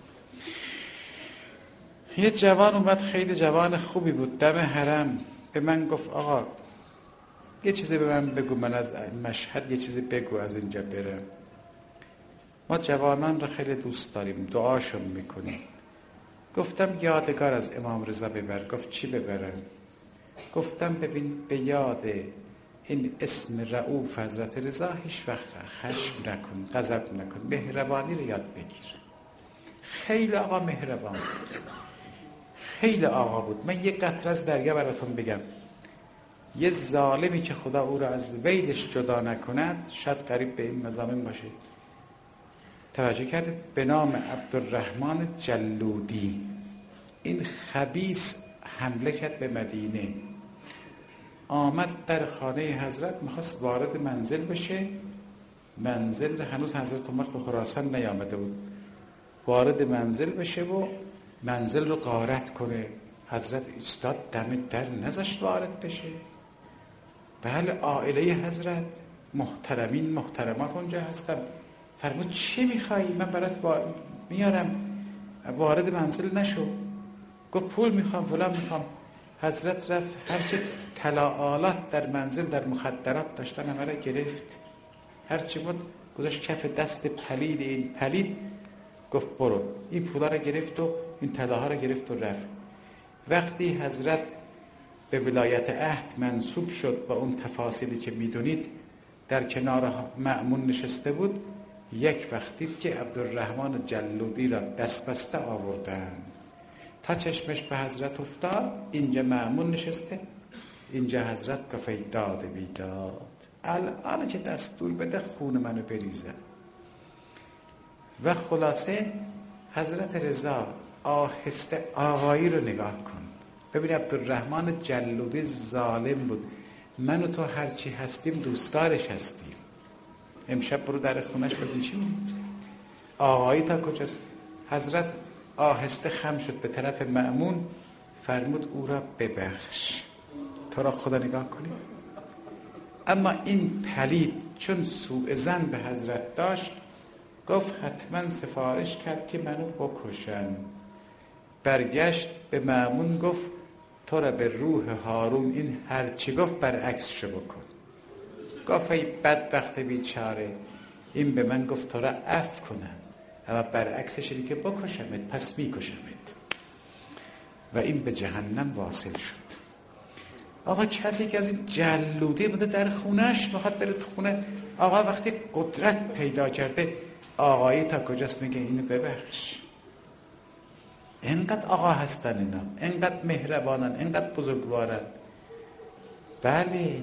Speaker 1: یه جوان اومد، خیلی جوان خوبی بود، دم حرم به من گفت آقا یه چیزی به من بگو، من از مشهد یه چیزی بگو از اینجا برم. ما جوانان رو خیلی دوست داریم، دعاشون میکنیم. گفتم یادگار از امام رضا ببر. گفت چی ببرم؟ گفتم ببین به یاد این اسم رؤوف حضرت رضا هیچ وقت خشم نکن، غضب نکن، مهربانی رو یاد بگیر. خیلی آقا مهربان بود، خیلی آقا بود. من یک قطره از دریا براتون بگم. یه ظالمی که خدا او را از ویلش جدا نکند شاید قریب به این مضامین باشه. توجه کردید؟ به نام عبدالرحمن جلودی. این خبیث حمله کرد به مدینه، آمد در خانه حضرت، میخواست وارد منزل بشه. منزل هنوز حضرت اون وقت به خراسان نیامده بود. وارد منزل بشه و منزل رو غارت کنه. حضرت ایستاد دم در، نذاشت وارد بشه. بله عائله حضرت محترمین محترمات اونجا هستن. فرمود چی میخوایی؟ من برات با... میارم، وارد منزل نشو. گفت پول میخوام، فلان میخوام. حضرت رفت هرچه طلاآلات در منزل در مخدرات داشتن همه را گرفت، هرچی بود گذاشت کف دست پلید این پلید. گفت برو. این پولا را گرفت و این طلاها را گرفت و رفت. وقتی حضرت به ولایت عهد منصوب شد و اون تفاصیلی که میدونید در کنار مأمون نشسته بود، یک وقت دید که عبدالرحمن جلودی را دست بسته آوردن. تا چشمش به حضرت افتاد، اینجا مأمون نشسته، اینجا حضرت گفت داد بیداد، الان که دستور بده خون منو بریزه. و خلاصه حضرت رضا آهسته آقایی رو نگاه کن. ببین عبدالرحمن جلودی ظالم بود، من و تو هرچی هستیم دوستارش هستیم. امشب برو در خونش ببین چی میگه. آقایی تا کجاست؟ حضرت آهسته خم شد به طرف مأمون، فرمود او را ببخش، تو را خدا نگاه کنی. اما این پلید چون سوء ظن به حضرت داشت، گفت حتما سفارش کرد که منو بکشن. برگشت به مأمون گفت تو را به روح هارون این هرچی گفت برعکس شو بکن. گفت ای بدبخت بیچاره، این به من گفت تو را عفو کنم، اما برعکسش اینه که بکشمت، پس میکشمت. و این به جهنم واصل شد. آقا کسی که از این جلودی بوده در خونش میخواد بره تو خونه. آقا وقتی قدرت پیدا کرده، آقایی تا کجاست میگه اینو ببخش. اینقدر آقا هستن اینا، اینقدر مهربانن، اینقدر بزرگوارن. بله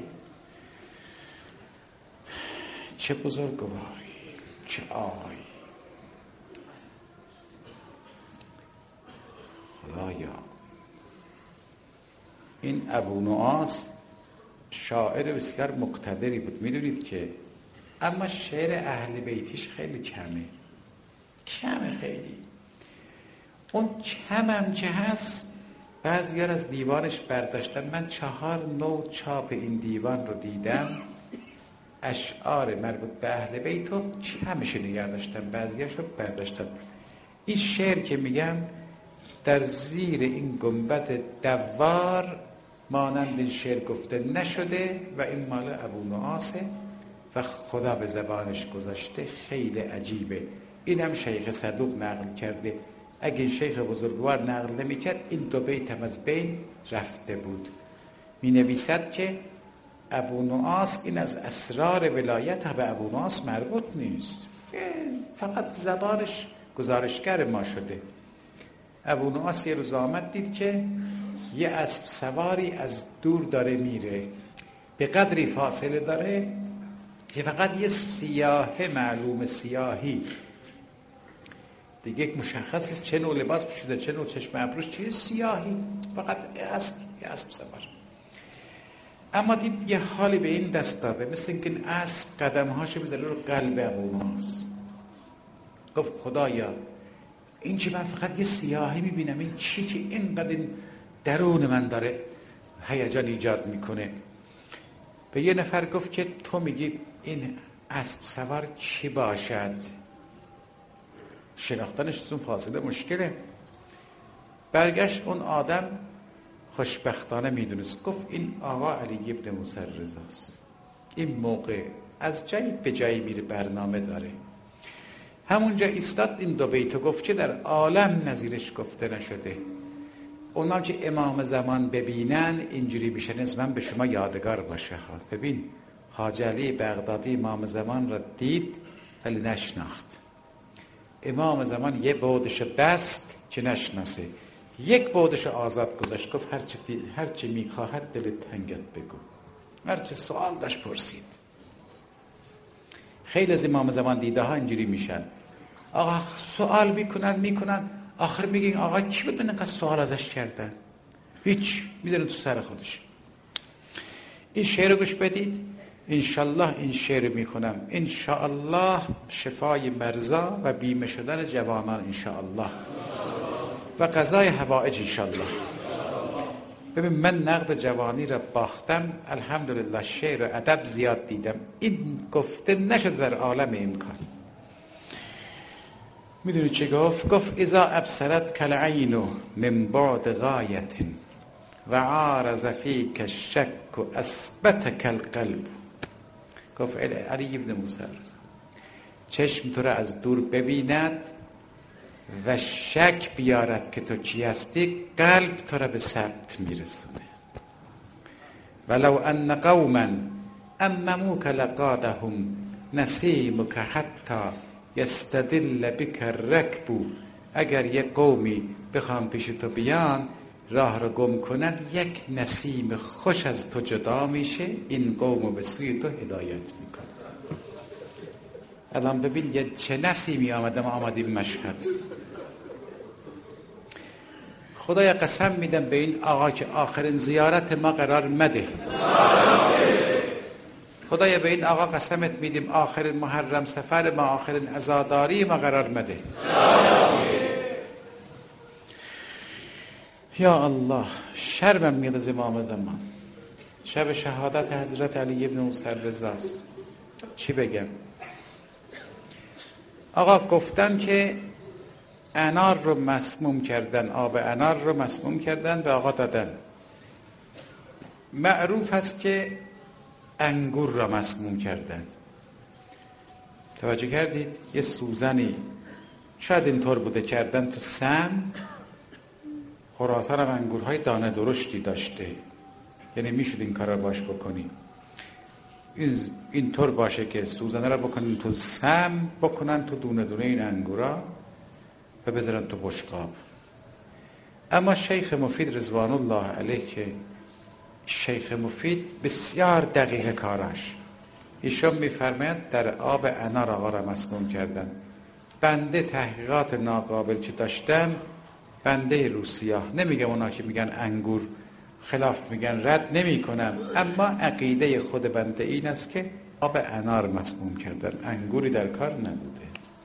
Speaker 1: چه بزرگواری، چه آقایی. خدایا. این ابو نواس شاعر بسیار مقتدری بود، میدونید که، اما شعر اهل بیتیش خیلی کمه، کمه خیلی. اون کم هم که هست بعضیار از دیوانش برداشتن. من چهار نوع چاپ این دیوان رو دیدم، اشعار مربوط به اهل بیت رو کمش نگه داشتن، بعضیاش رو برداشتن. این شعر که میگم در زیر این گنبد دوار مانند این شعر گفته نشده و این مال ابو نعاسه و خدا به زبانش گذاشته. خیلی عجیبه. اینم شیخ صدوق نقل کرده. اگه این شیخ بزرگوار نقل نمی کرد این دو بیت هم از بین رفته بود. می نویسد که ابو نعاس این از اسرار ولایت به ابو نعاس مربوط نیست، فقط زبانش گزارشگر ما شده. ابو نعاس یه روز آمد دید که یه اسب سواری از دور داره میره، به قدری فاصله داره که فقط یه سیاه معلوم سیاهی دیگه مشخص است چه نوع لباس پوشیده، چه نوع چشم ابروش، چه سیاهی، فقط اسب، یه اسب سوار. اما دید یه حالی به این دست داده، مثل اینکه این اسب قدمهاشو میذاره رو قلب ابوناس. گفت خدایا این چی، من فقط یه سیاهی میبینم، این چی که اینقدر این درون من داره هیجان ایجاد میکنه. به یه نفر گفت که تو میگی این اسب سوار چی باشد؟ شناختنش از اون فاصله مشکله. برگشت اون آدم خوشبختانه میدونست، گفت این آقا علی ابن موسی رضاست، این موقع از جایی به جایی میره، برنامه داره. همونجا ایستاد این دو بیتو گفت که در عالم نظیرش گفته نشده. اونا که امام زمان ببینن اینجوری میشن، از من به شما یادگار باشه ها. ببین حاج علی بغدادی امام زمان را دید ولی نشناخت. امام زمان یه بعدش بست که نشناسه، یک بعدش آزاد گذاشت، گفت هرچی هرچی میخواهد دلت تنگت بگو، هرچی سوال داشت پرسید. خیلی از امام زمان دیده ها اینجوری میشن، آقا سوال میکنن میکنن آخر میگین آقا کی بدون اینقدر سوال ازش کردن؟ هیچ، میذارن تو سر خودش. این شعر رو گوش بدید، انشالله این شعر میکنم، انشالله شفای مرضا و بیمه شدن جوانان انشالله و قضای حوائج انشالله. ببین من نقد جوانی را باختم، الحمدلله شعر و ادب زیاد دیدم، این گفته نشد در عالم امکان. میدونی چه گفت؟ گفت اذا ابصرت کالعین من بعد غایت و عارض فیک الشک و اثبتک القلب. گفت علی ابن موسی چشم تو را از دور ببیند و شک بیارد که تو چی هستی، قلب تو را به ثبت میرسونه. ولو ان قوما امموک لقادهم نسیمک حتی یستدل بک الرکب. اگر یک قومی بخوام پیش تو بیان راه رو گم کنن، یک نسیم خوش از تو جدا میشه، این قومو به سوی تو هدایت میکنه. الان ببین یه چه نسیمی آمده، ما آمدیم مشهد. خدایا قسم میدم به این آقا که آخرین زیارت ما قرار مده. خدایا به این آقا قسمت میدیم آخرین محرم سفر ما، آخرین عزاداری ما قرار مده. یا الله، شرمم میاد از امام زمان. شب شهادت حضرت علی ابن موسی رضاست. چی بگم؟ آقا گفتن که انار رو مسموم کردن، آب انار رو مسموم کردن به آقا دادن. معروف است که انگور را مسموم کردن. توجه کردید؟ یه سوزنی شاید اینطور بوده کردن تو سم. خراسان هم انگورهای دانه درشتی داشته، یعنی میشود این کار را باش بکنی. این اینطور باشه که سوزنه را بکنن تو سم، بکنن تو دونه دونه این انگورا و بذارن تو بشقاب. اما شیخ مفید رضوان الله علیه که شیخ مفید بسیار دقیق کاراش، ایشون میفرماید در آب انار آقا را مسموم کردن. بنده تحقیقات ناقابل که داشتم، بنده روسیاه، نمیگم اونا که میگن انگور خلاف میگن رد نمی کنم، اما عقیده خود بنده این است که آب انار مسموم کردن، انگوری در کار نبوده.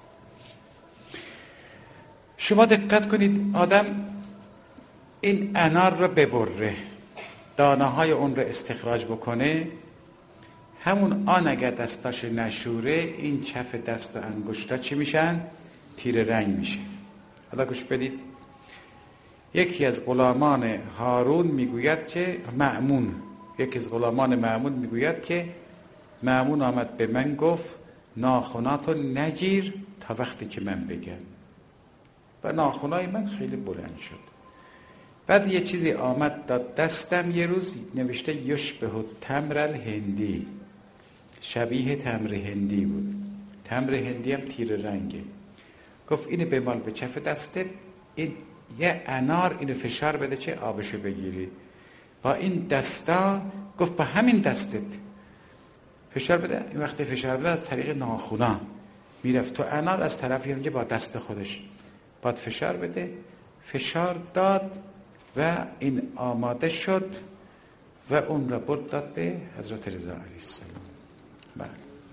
Speaker 1: شما دقت کنید، آدم این انار رو ببره، دانه های اون رو استخراج بکنه، همون آن اگر دستاش نشوره این کف دست و انگشتا چی میشن؟ تیره رنگ میشه. حالا گوش بدید، یکی از غلامان هارون میگوید که مأمون یکی از غلامان مأمون میگوید که مأمون آمد به من گفت ناخناتو نگیر تا وقتی که من بگم، و ناخنای من خیلی بلند شد. بعد یه چیزی آمد داد دستم، یه روز نوشته یشبه تمر الهندی، شبیه تمر هندی بود. تمر هندی هم تیر رنگه. گفت اینو بمال به کف دستت، این یه انار اینو فشار بده چه آبشو بگیری. با این دستا گفت با همین دستت فشار بده. این وقتی فشار بده از طریق ناخونا میرفت تو انار، از طرفی هم که با دست خودش باید فشار بده. فشار داد و این آماده شد و اون را برد داد به حضرت رضا علیه السلام. بله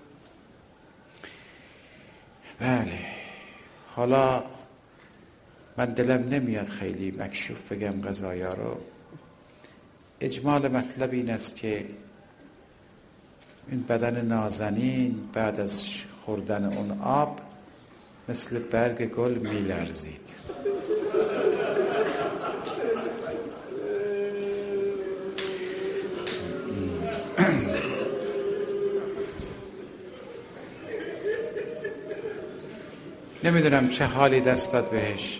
Speaker 1: بله. حالا من دلم نمیاد خیلی مکشوف بگم قضایا رو. اجمال مطلب این است که این بدن نازنین بعد از خوردن اون آب مثل برگ گل میلرزید. نمیدونم چه حالی دست داد بهش.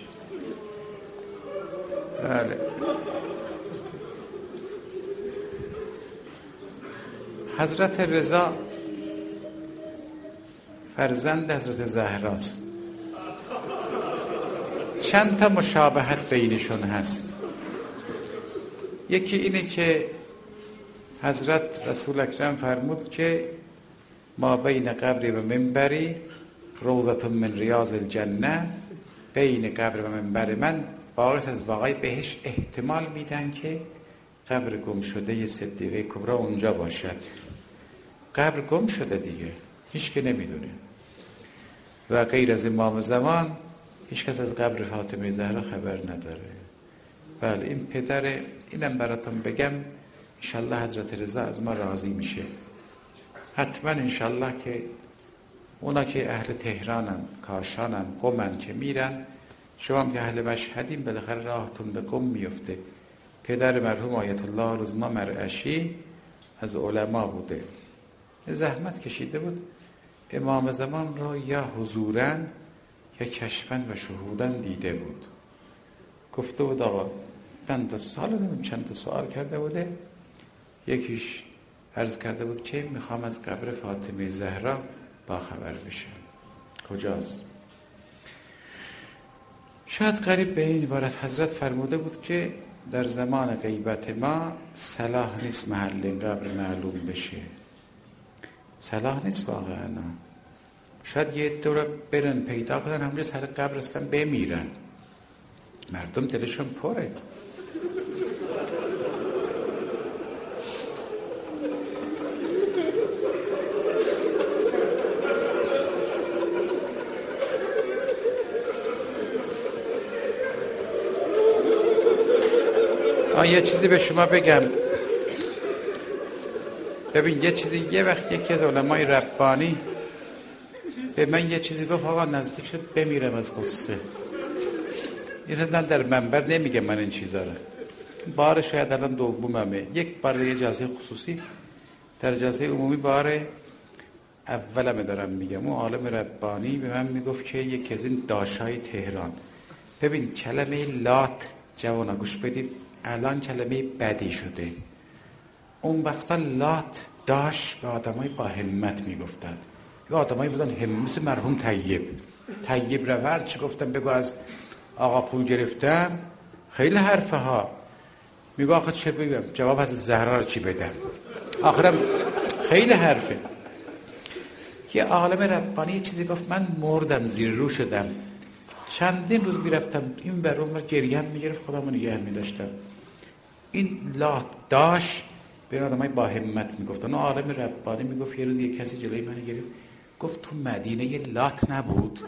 Speaker 1: بله. حضرت رضا فرزند حضرت زهراست. چند تا مشابهت بینشون هست. یکی اینه که حضرت رسول اکرم فرمود که ما بین قبری و منبری روضة من ریاض الجنه، بین قبر و منبر من باعث از باقای بهش احتمال میدن که قبر گم شده صدیقه کبری اونجا باشد. قبر گم شده دیگه، هیچ که نمیدونه و غیر از امام زمان هیچ کس از قبر فاطمه زهرا خبر نداره. بله این پدر، اینم براتون بگم انشالله حضرت رضا از ما راضی میشه. حتما انشالله که اونا که اهل تهرانن، کاشانن، قمن که میرن، شما هم که اهل مشهدین بالاخره راهتون به قم میفته. پدر مرحوم آیت الله رزما مرعشی از علما بوده، زحمت کشیده بود امام زمان را یا حضوراً یا کشفاً و شهوداً دیده بود. گفته بود آقا من دو سال نمیم چند تا سوال کرده بوده. یکیش عرض کرده بود که میخوام از قبر فاطمه زهرا با خبر بشم، کجاست؟ شاید قریب به این عبارت حضرت فرموده بود که در زمان غیبت ما صلاح نیست محل این قبر معلوم بشه. صلاح نیست واقعا. شاید یه دور برن پیدا کنن همونجا سر قبر هستن بمیرن، مردم دلشون پره. آن یه چیزی به شما بگم. ببین یه چیزی، یه وقت یکی از علمای ربانی به من یه چیزی گفت آقا نزدیک شد بمیرم از قصه. این هم در منبر نمیگه من این چیزا رو. بار شاید الان دوممه. یک بار یه جلسه خصوصی، در جلسه عمومی بار اولمه دارم میگم. اون عالم ربانی به من میگفت که یکی از این داشای تهران، ببین کلمه لات جوانا گوش بدید الان کلمه بدی شده. اون وقتا لات داش به آدمای با همت میگفتن. یه آدمایی بودن هم مثل مرحوم طیب طیب رورد چی گفتم بگو از آقا پول گرفتم، خیلی حرفه ها. میگو آقا چه بگم، جواب از زهرا رو چی بدم، آخرم خیلی حرفه. یه عالم ربانی یه چیزی گفت من مردم زیر رو شدم. چندین روز میرفتم این برام رو گریم میگرفت، خودم نگه میداشتم. این لات داش به آدمای با همت میگفتن. اون عالم ربانی میگفت یه روز یه کسی جلوی من گرفت گفت تو مدینه یه لات نبود؟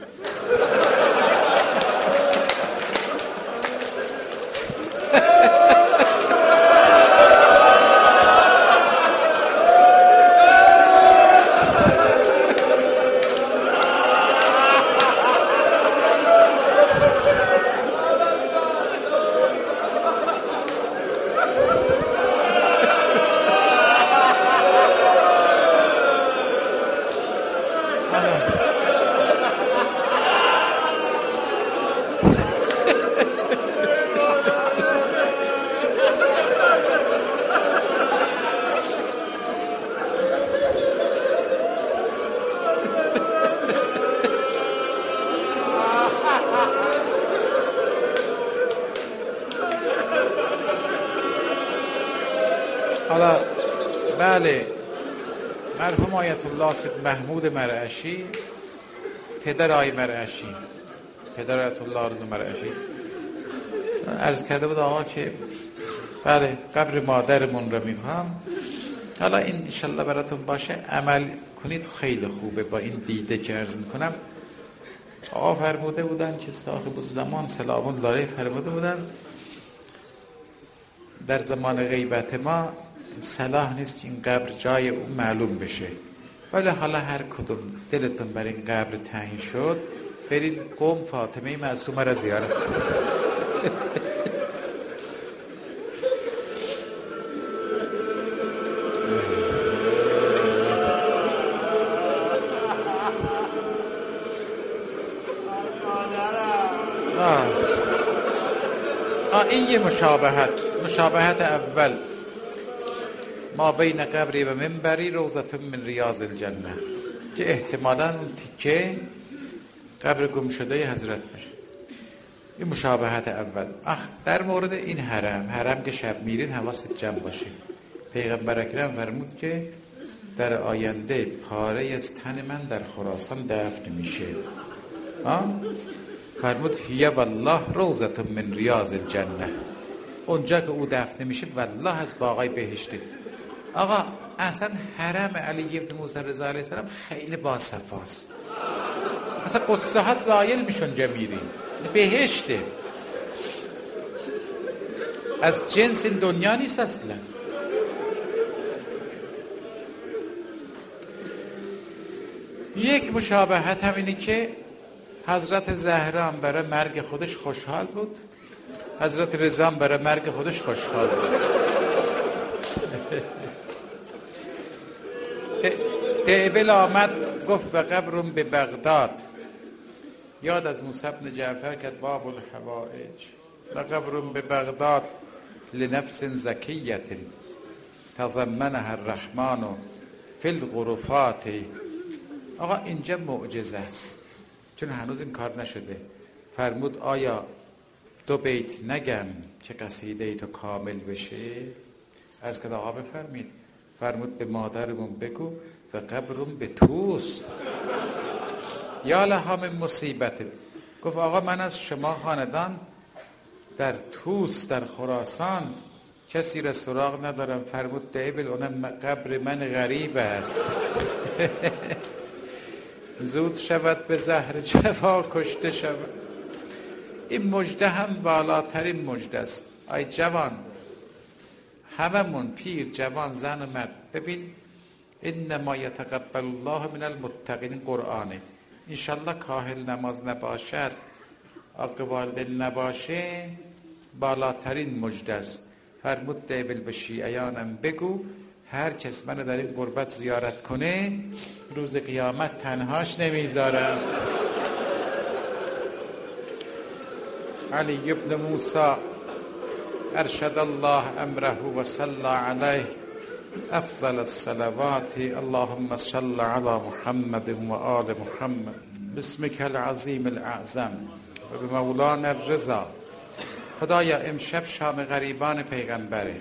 Speaker 1: حالا بله، مرحوم آیت الله سید محمود مرعشی، پدر آی مرعشی، پدر آیت الله آرزو مرعشی، عرض کرده بود آقا که بله قبر مادرمون رو میخوام، حالا این انشالله براتون باشه عمل کنید خیلی خوبه. با این دیده که عرض میکنم آقا فرموده بودن که صاحب الزمان سلام الله علیه فرموده بودن در زمان غیبت ما صلاح نیست که این قبر جای او معلوم بشه، ولی حالا هر کدوم دلتون بر این قبر تعیین شد برید قم فاطمه معصومه را زیارت کنید. این یه مشابهت مشابهت اول ما بین قبری و منبری روضة من ریاض الجنه، که احتمالاً اون تیکه قبر گم شده حضرت باشه. این مشابهت اول. اخ در مورد این حرم، حرم که شب میرین حواست جمع باشه. پیغمبر اکرم فرمود که در آینده پاره از تن من در خراسان دفن میشه. فرمود هی والله روضة من ریاض الجنه، اونجا که او دفن میشه والله از باغای بهشته. آقا اصلا حرم علی بن موسی رضا علیه السلام خیلی باصفاست، اصلا قصه ها زایل میشون جمیرین بهشته، از جنس این دنیا نیست اصلا. یک مشابهت هم اینه که حضرت زهرا هم برای مرگ خودش خوشحال بود، حضرت رضا هم برای مرگ خودش خوشحال بود. دعبل آمد گفت و قبرم به بغداد، یاد از موسی بن جعفر کرد باب الحوائج، و قبرم به بغداد لنفس زکیت تضمنها الرحمن فی الغرفات. آقا اینجا معجزه است چون هنوز این کار نشده. فرمود آیا دو بیت نگم چه قصیده ای تو کامل بشه؟ عرض کرد آقا بفرمید. فرمود به مادرمون بگو و قبرم به توست یا لها من مصیبت. گفت آقا من از شما خاندان در توس در خراسان کسی را سراغ ندارم. فرمود دیبل اونم قبر من غریب است. زود شود به زهر جفا کشته شود. این مژده هم بالاترین مژده است. ای جوان، هممون پیر جوان زن و مرد، ببین انما یتقبل الله من المتقین قرآنه. انشالله کاهل نماز نباشد، عاق والدین نباشه، بالاترین مژده است. فرمود دیبل به شیعیانم بگو هر کس منو در این قربت زیارت کنه روز قیامت تنهاش نمیذارم. علی ابن موسی ارشد الله امره و صلی علیه افضل الصلوات. اللهم صل علی محمد و آل محمد باسمک العظیم الاعظم و به مولانا الرضا. خدایا امشب شام غریبان پیغمبره،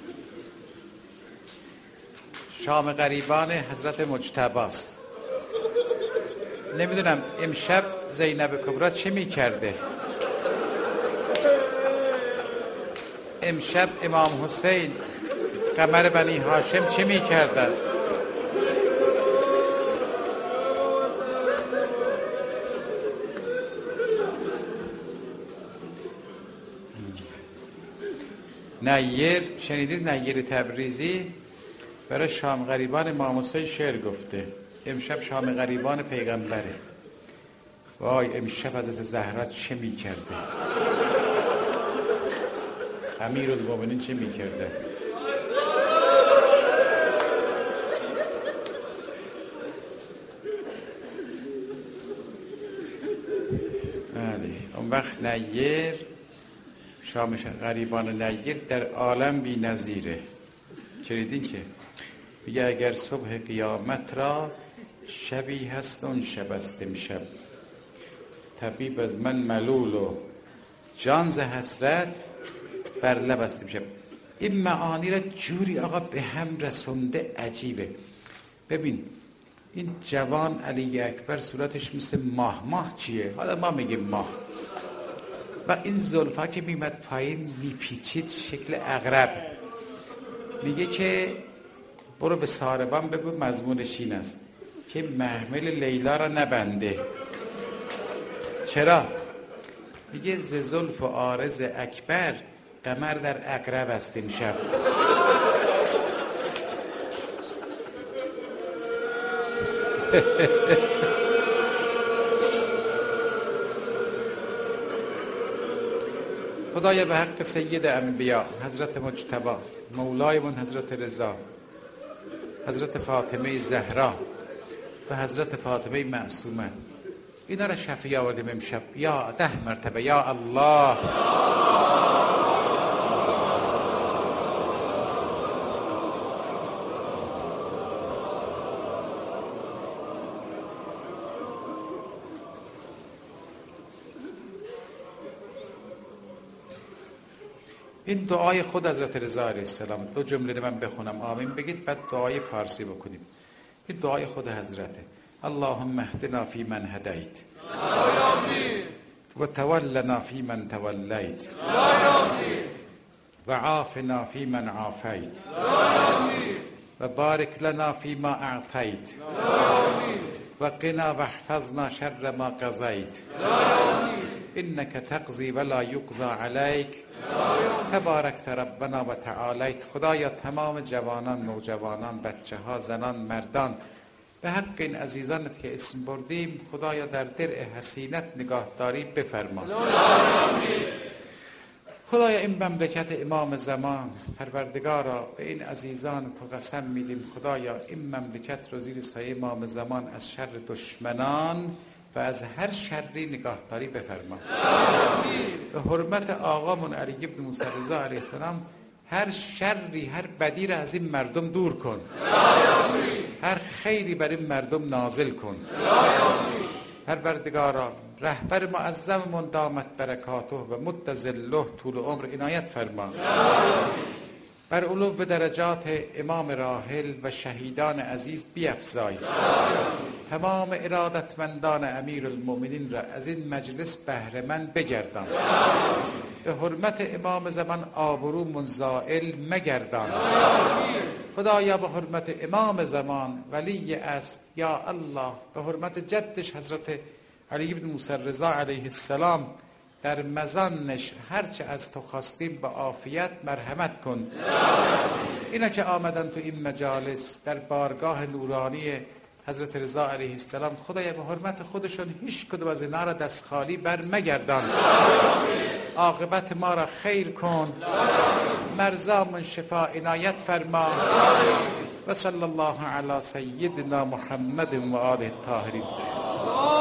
Speaker 1: شام غریبان حضرت مجتباست. نمیدونم امشب زینب کبرا چه میکرده، امشب امام حسین قمر بنی هاشم چه میکردن؟ نیر شنیدید؟ نیر تبریزی برای شام غریبان امام حسین شعر گفته. امشب شام غریبان پیغمبره. وای امشب حضرت زهرا چه میکرده، امیرالمومنین چه میکرده. بله اون وقت نیر شام غریبان نیر در عالم بی نظیره. شنیدین که میگه اگر صبح قیامت را شبی هست اون شب است امشب، طبیب از من ملول و جان ز حسرت بر لب است امشب. این معانی را جوری آقا به هم رسونده عجیبه. ببین این جوان علی اکبر صورتش مثل ماه. ماه چیه؟ حالا ما میگیم ماه. و این زلفا که میمد پایین میپیچید شکل عقرب. میگه که برو به ساربان بگو مضمونش این است که محمل لیلا را نبنده. چرا؟ میگه ز زلف و عارض اکبر قمر در عقرب است امشب. خدایا به حق سید انبیا حضرت مجتبی مولایمون حضرت رضا، حضرت فاطمه زهرا و حضرت فاطمه معصومه، اینا را شفیع آوردیم امشب. یا ده مرتبه یا الله. این دعای خود حضرت رضا علیه السلام، دو جمله رو من بخونم آمین بگید، بعد دعای فارسی بکنیم. این دعای خود حضرته. اللهم اهدنا فی من هدیت و تولنا فی من تولیت و عافنا فی من عافیت و بارک لنا فی ما اعطیت و قنا و احفظنا شر ما قضیت انک تقضی ولا یقضى علیک تبارک ربنا و تعالیت. خدایا تمام جوانان، نوجوانان، بچه ها، زنان، مردان به حق این عزیزانت که اسم بردیم خدایا در درع حسینت نگاهداری بفرما. خدایا این مملکت امام زمان پروردگارا به این عزیزان تو قسم میدیم خدایا این مملکت رو زیر سایه امام زمان از شر دشمنان و از هر شری نگاهداری بفرما. به حرمت آقامون علی بن موسی رضا علیه السلام هر شری، هر بدی را از این مردم دور کن، هر خیری بر این مردم نازل کن. پروردگارا رهبر معظممون دامت برکاته و مد ظله طول عمر عنایت فرما. بر علو درجات امام راحل و شهیدان عزیز بیفزای. تمام ارادتمندان امیر المؤمنین را از این مجلس بهره مند بگردان. به حرمت امام زمان آبرو منزائل مگردان. خدایا به حرمت امام زمان ولی است یا الله، به حرمت جدش حضرت علی بن موسی رضا علیه السلام در مزانش هرچه از تو خواستیم با عافیت مرحمت کن. اینا که آمدن تو این مجالس در بارگاه نورانی حضرت رضا علیه السلام خدایا به حرمت خودشون هیچ کدوم از اینا را دست خالی بر مگردان. عاقبت ما را خیر کن. مرزامون شفا عنایت فرما. و صلی الله علی سیدنا محمد و آله الطاهرین.